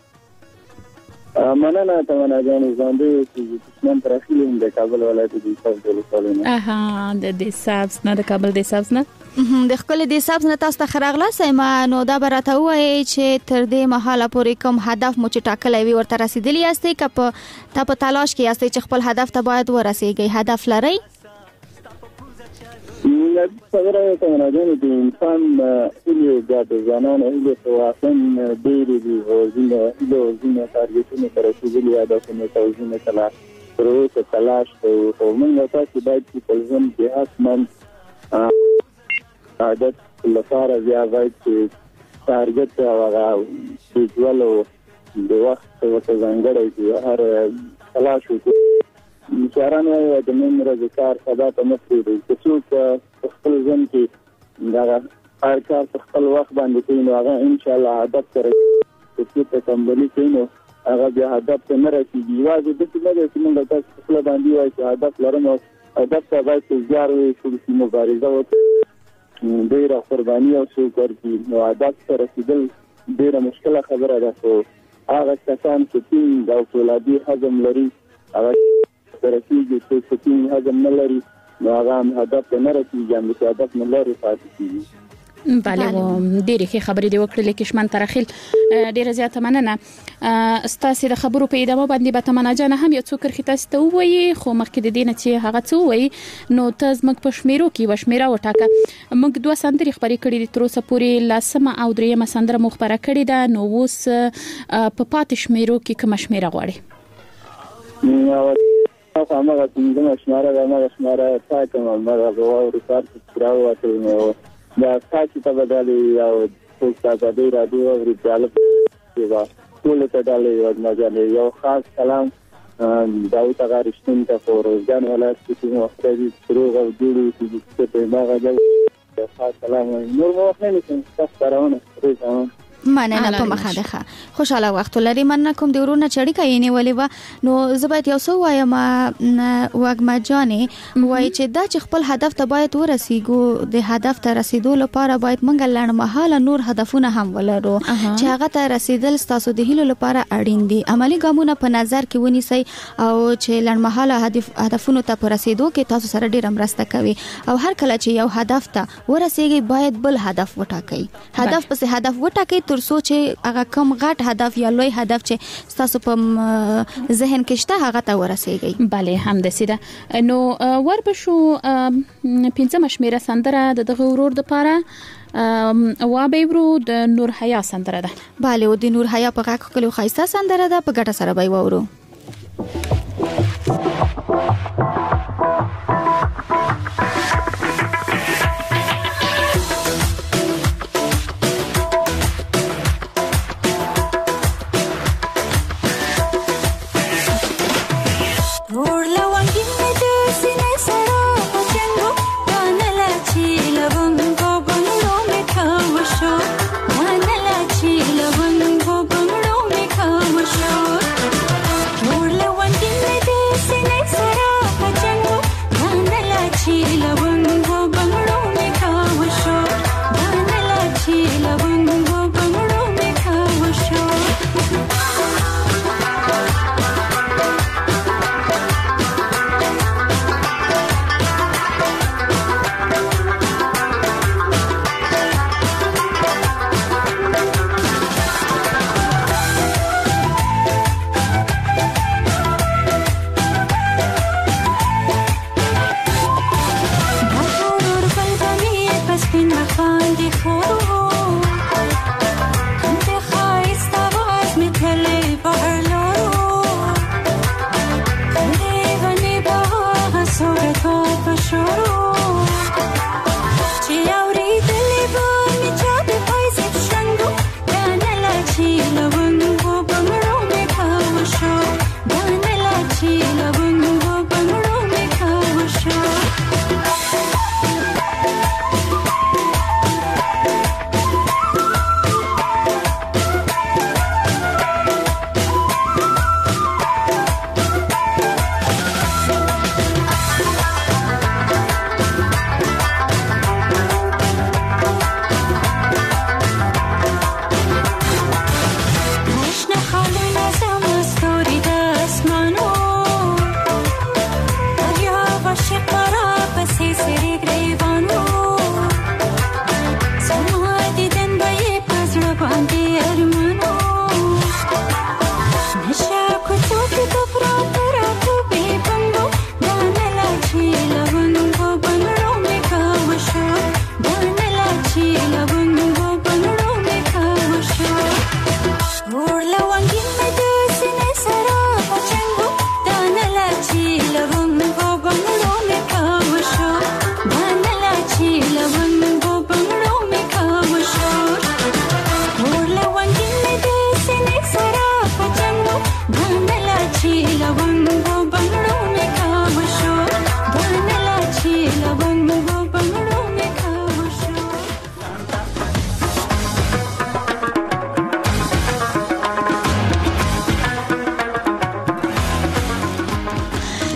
مننه تمنا جان زاندې چې نن ترخیلم د کابل ولایت د سبز ولسوالۍ د دې سبز نه د کابل د سبز نه د خپل د سبز نه تاسو ته خراغله سیمه نو دا براته وایي چې تر دې مهاله پورې کوم هدف مو چې ټاکلی وي ورته رسیدلی یاستئ که په تلاش کې یاستئ چې خپل هدف ته باید ورسیږئ هدف لرئ خبره تمنا جان د انسان هیله د ځانانو هیله توافن ډېرې دي او ځینې تارګیټونه تر رسیدلي هدفونه توزیع کړه پروسه تلاش او موږ تاسو باید په ځم کې اسمان عادت لپاره بیا باید چې تارګت هغه ویژوالو د وخت او ځانګړی چې هر تلاش وکړو مشاران وايي د نن ورځې کار سبا ته مخکې دی چې څوک خپل ځان کې دا هر کار خپل وخت باندې کوي نو هغه ان شاء الله هدف سره چې څه کمبلي کوي نو هغه بیا هدف ته نه رسیږي یوازې د څه نه چې موږ تاسو خپل باندې وایي چې هدف لرم او هدف ته باید ځار وي چې مبارزه وکړو ډېره قرباني او شکر دي نو هدف ته رسیدل ډېره مشکله خبره ده خو هغه کسان چې ټینګ او فولادي حزم لري هغه ترکیږي چې ټینګ حزم نه لري نو هغه هدف ته نه رسیږي هم چې هدف نه لري پاتې کیږي بله ډېرې ښه خبرې دی وکړلې کشمن ترخیل ډېره زیاته مننه. ستاسو د خبرو په ادامه باندې به تمنا جان هم یو څو کرخي تاسو ته وایي، خو مخکې د دې نه چې هغه څه وایي نو تاسو موږ په شمیرو کې وشمیره وټاکه. موږ دوه سندرې خبرې کړې دي تر اوسه پورې، لسمه او دریمه سندره مو خبره کړې ده، نو اوس په پاتې شمیرو کې کوم شمیره غواړي؟ هغه څنګه شماره ده، هغه شماره تاسو هغه غواړئ تاسو راوته نو دا تاسو ته بدلې او تاسو د رادیو او رساله په ټول ته ډالې او مجانې یو خاص سلام داوود غارشتون ته فوروزګان ولایت کې مختلف فروغ او جوړې چې په ماغه ځای خاص سلام نور مو نه نشم تاسو راونه مننه په مخه خوشاله وخت لري. مننه کوم د ورونه چړی کای نه ولې و نو زبات یو سو وایم واګما جانې وای چې دا چې خپل هدف ته باید ورسیږو، د هدف ته رسیدو لپاره باید موږ لړمحاله نور هدفونه هم ولرو چې هغه ته رسیدل تاسو د هیلو لپاره اړین دي. عملی ګامونه په نظر کې ونیسئ او چې لړمحاله هدفونو ته پر رسیدو کې تاسو سره ډیر مرسته کوي او هر کله چې یو هدف ته ورسیږئ باید بل هدف وټاکئ. هدف پس هدف وټاکئ تر څو چې هغه کم غټ هدف یا لوی هدف چې تاسو په ذهن کې شته هغه ته ورسیږئ. بله هم د سیده نو وربشو پنځمه شمیره سندره د دغه ورور د پاره وا بیبرو د نور حیا سندره ده. بله د نور حیا په غاکو کلو خایسته سندره ده، په ګټه سره به وورو. More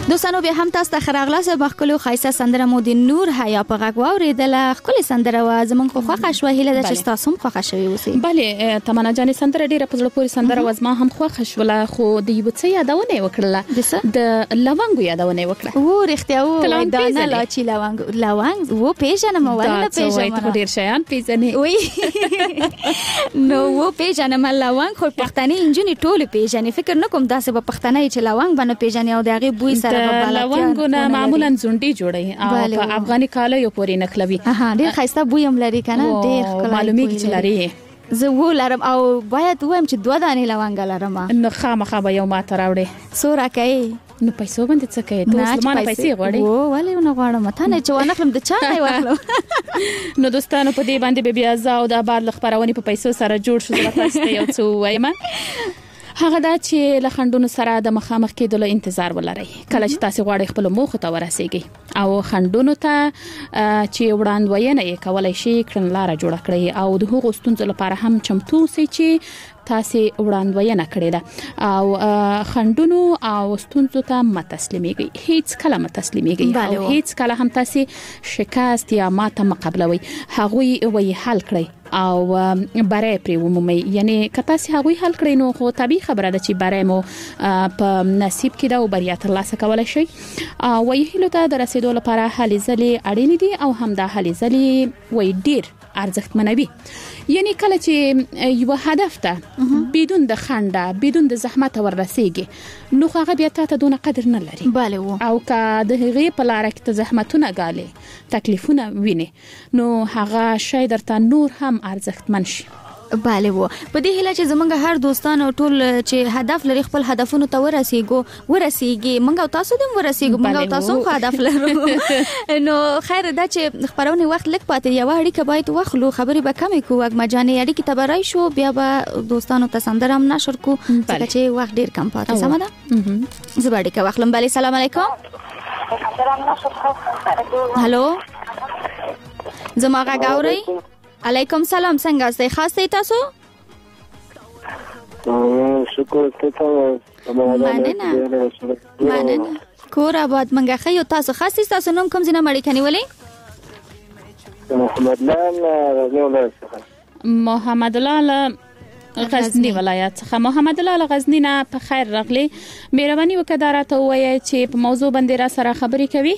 دوستانو به هم تاسو ته خراغلاس بخکلو خایسته سندره مو د نور حیا په غږ واوریدل خپل سندره و زمون خو خوښه شو هله د چې تاسو هم خوښه شوي اوسئ. بله تمنا جان سندره ډیره په زړه پورې سندره و زما هم خوښه شوله خو د یو څه یادونه وکړه د لونګو یادونه وکړه. و رښتیا و دانه لاچی لونګ و پیژنم ولا پیژنم ډیر شیان پیژنې وای نو و پیژنم لونګ خو پښتني انجونی ټول پیژنې فکر نکوم داسې په پښتني چې لونګ باندې پیژنې او دغه بوی سره لونګونه معمولا زونډي جوړي او په افغاني کاله یو پورې نخلوي. ډیر خسته بوی هم لري کنه ډیر معلومیږي چې لري. زه و لرم او باید وایم چې 2 دانې لونګ لرم نو خامخا به یو ماته راوړي. سوره کوي نو پیسو باندې څه کوي ته زمانه پیسې غواړي او ولې نه غواړم ته نه چې ونخلم د چا نه واخلم. نو دوستانو په دې باندې بیا زاو د آباد خبرونه په پیسو سره جوړ شو د تاسو ته یو څه وایم هغه دا چې لخندونو سره د مخامخ کېدلو انتظار ولرئ کله چې تاسو غواړئ خپل موخه ته ورسیږئ او خندونو ته چې وړاندوینه یې کولای شي کړنلاره جوړ کړئ او د هغو ستونزو لپاره هم چمتو سئ چې تاسو وړاندوینه کړې ده او خندونو او ستونزو ته متسلیمېږئ هیڅ کله متسلیمېږئ او هیڅ کله هم تاسو شکست یا ماته مقابلوي هغوی وی حل کړئ او برای پری ومومي یعنی کته سي هغوی حل کړئ نو خو طبيعي خبره ده چې برای مو په نصیب کې دا او بریا ترلاسه کولای شي او هیله ته د رسیدو لپاره هلې ځلې اړین دي او هم دا هلې ځلې وای ډیر ارزښت منوي. یعنی کله چې یو هدف ته بدون د خنده بدون د زحمت ورسیږي نو هغه بیا ته دونه قدر نه لري. بله او که د هغې په لار کې ته زحمتونه غالي تکلیفونه ویني نو هغه شای درته نور هم ارزښتمن شي. بله و په دې هله چې زمونږ هر دوستان او ټول چې هدف لري خپل هدفونو ته ورسیږي مونږ او تاسو دم ورسیږو مونږ او تاسو خو هدف لرو نو خیر دا چې خبرونه وخت لک پاتې یو اړیکه باید واخلو خبرې به کمې کو وګ مجاني اړیکه ته برای شو بیا به دوستانو ته سندره هم نشر کو چې وخت ډیر کم پاتې سم ده زه باندې کا واخلم. بله سلام علیکم. هالو زما غاوري علیکم سلام څنګه استای خاصه تاسو؟ شکر ته مننه کور آباد منګه خیو تاسو خاصه تاسو نوم کوم ځنه مړی کني ولې؟ محمد الله غزنی ولایت څخه. محمد الله غزنی نه په خیر راغلی مهرباني وکړه ته وایي چې په موضوع باندې را سره خبرې کوي.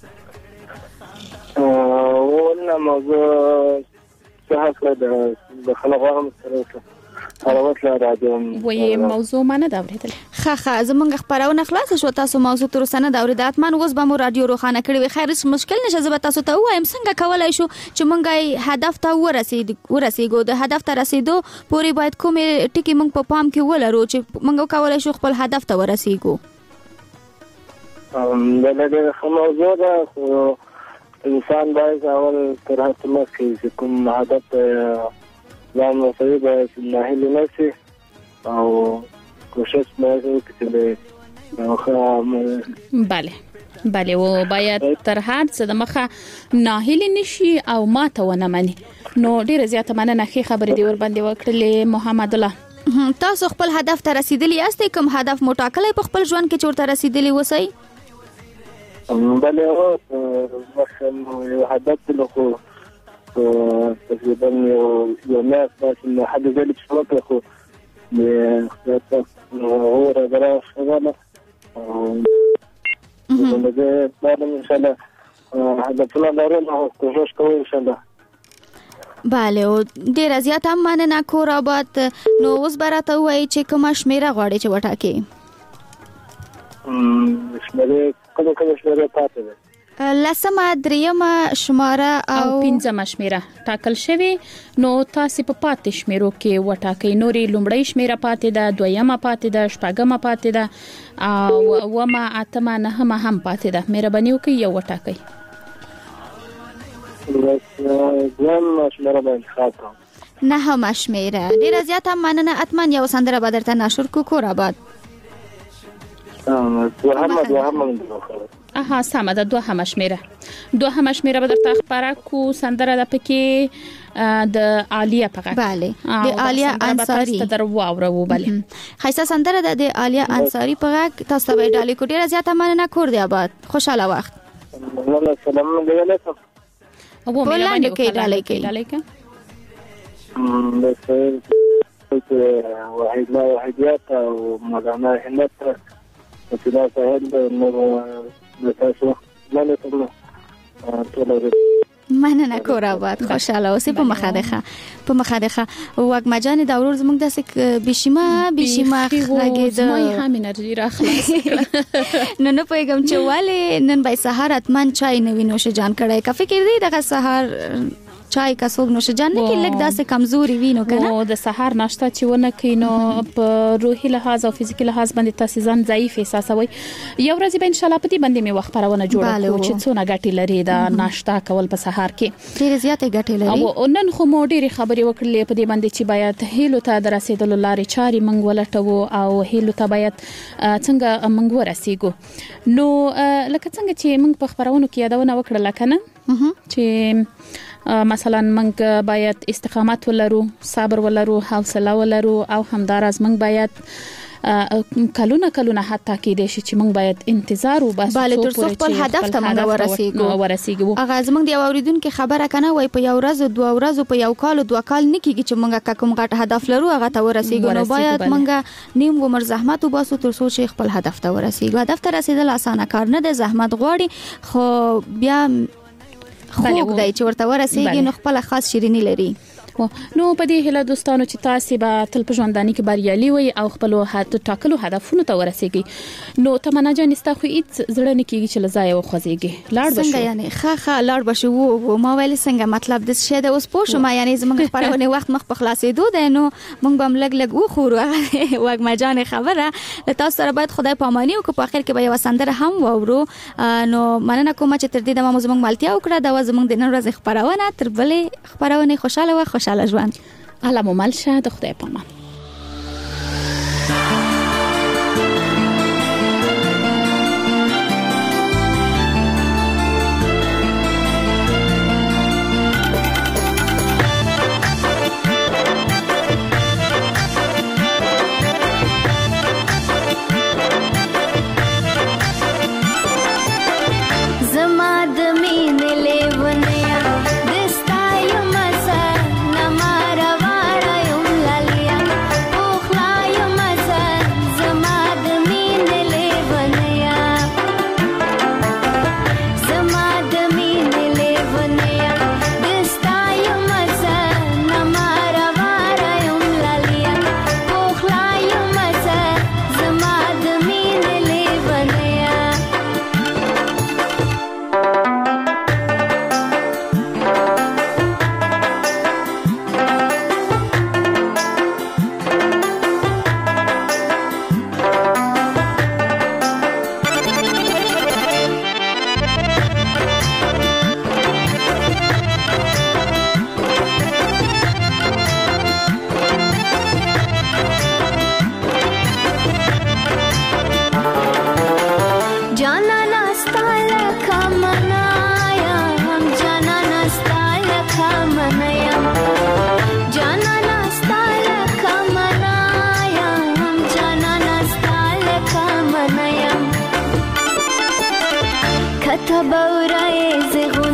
ونه موضوع څه د خلغوام سره حرکت لري وایي موضوع مانه دا ورېدل خه زمونږ خبرونه خلاص شو تاسو موضوع تر سنه دا ورېدات من اوس به مو رادیو روخانه کړی وي خیر مشکل نشه زه به تاسو ته وایم څنګه کولای شو چې مونږه هدف ته ورسېږو د هدف ته رسیدو پوری باید کوم ټکی مونږ په پام کې ولرو چې مونږ کولای شو خپل هدف ته ورسېږو. دا موضوع ده انسان باید اول تر هڅه مخکې چې کوم هدف ځان وسوي باید ناهیلي نه شي او کوشش باید وکړي. بله و باید تر هر څه د مخه ناهیلي نشي او ماته ونه مني. نو ډیره زیاته مننه خې خبرې دی ور باندې وکړلې محمد الله. تاسو خپل هدف ته رسیدلی یاستئ کوم هدف مو ټاکلی په خپل ژوند کې چورته رسیدلی وسی؟ بله مثلا یو هدف له خو تقریبا یو میاشت باید حد ذلك شوكه خو هو رجلا شغاله وده بعد ان شاء الله هدفنا لرو کوشش کوو ان شاء الله. بله او ډیر زیات هم مننه کور آباد. نو اوس براته وای چې کوم شمیره غواړي چې وټاکي؟ شمیره کوم شمیره پاتې ده؟ لسمه دریمه شماره او پنځمه شمیره ټاکل شوی نو تاسو په پاتې شمیرو کې وټاکئ. نوري لومړی شمیره پاتې ده دویمه پاتې ده شپږمه پاتې ده او ومه اتمه نهمه هم پاتې ده. مهرباني وکړئ یو وټاکئ. دویمه شمیره به انتخاب کړم. نهمه شمیره ډیره زیاته مننه. اتمن یو سندره بدرته نشر کو کور آباد. دوهمه اها سمه د دوه شمیره به درته خبره کو سندره د پکې د عالیه پغه bale د عالیه انصاری در واورو bale خیسه سندره د عالیه انصاری پغه تاسو به ډالې کو ډیره زیاته مننه کور دی آباد خوشاله وخت والله سلام علیکم او بولند کې ډالې کې وحيديات ومولانا همت وكذا سهل انه بتاسو لا لا مننه کور آباد خوشاله اوسې په مخادخه وګما جان دا ورور زموږ داسې بشیمه راګید مې هم انرژي راخلاص نو پیغام چې والے نن به سحر اتمن چای نوی نوش جان کړه کا فکر دی دغه سحر چای کا سوګ نوش جان نه کې لګ داسې کمزوري وینو کنه او د سحر ناشته چې ونه کینو په روحي لحاظ او فزیکي لحاظ باندې تاسو ځان ضعیف احساسوي یو ورځ به ان شاء الله په دې باندې می وخت پرونه جوړو چې څونه ګټي لري دا ناشته کول په سحر کې ډېر زیاتې ګټي لري او نن خو مو ډېری خبرې وکړلې په دې باندې چې باید هیلو ته درسېدل لارې چاري منګ ولټو او هیلو ته باید څنګه منګ ورسېګو نو لکه څنګه چې منګ په خبرونو کې یادونه وکړل کنه چې مثلا منګ باید استقامت ولرو صبر ولرو حوصله ولرو او همدارز منګ باید کلونه حتی کې د شي چې موږ باید انتظار وباسو تر خپل هدف ته موږ ورسېږو اغه زموږ د اوریدونکو خبره کنه وای په یو ورځ دوه ورځې په یو کال دوه کال نه کېږي چې موږ کوم غټ هدف لرو هغه ته ورسېږو نو باید موږ نیم عمر زحمت وباسو تر څو چې خپل هدف ته ورسېږو هدف ته رسیدل اسانه کار نه دی زحمت غواړي خو بیا خوږ دی چې ورته ورسېږي نو خپل خاص شیرینی لري نو په دې هله دوستانو چې تاسو به تل په ژونداني کې بریالي وي او خپل ټاکلو هدفونو ته ورسېږي نو تمنا جان استخو هیڅ زړه نه کیږي چې لزای او خوځيږي لاړ بشو څنګه یعنی ښه لاړ بشو او ما ویل څنګه مطلب د شه د اوس پوه شو ما یعنی زمونږ پرونه وخت مخ په خلاصېدو ده نو مونږ به لګ وخورو وګ ما جان خبره تاسو سره باید خدای پاماني او په اخر کې به یو سندره هم وورو نو مننه کوم چې تر دې د زمونږ مالتیا وکړه دا زمونږ د نن ورځې خبرونه تر بلې خبرونه خوشاله و خوشاله ژوند الله مو مل شه د خدای پامان خبره زغ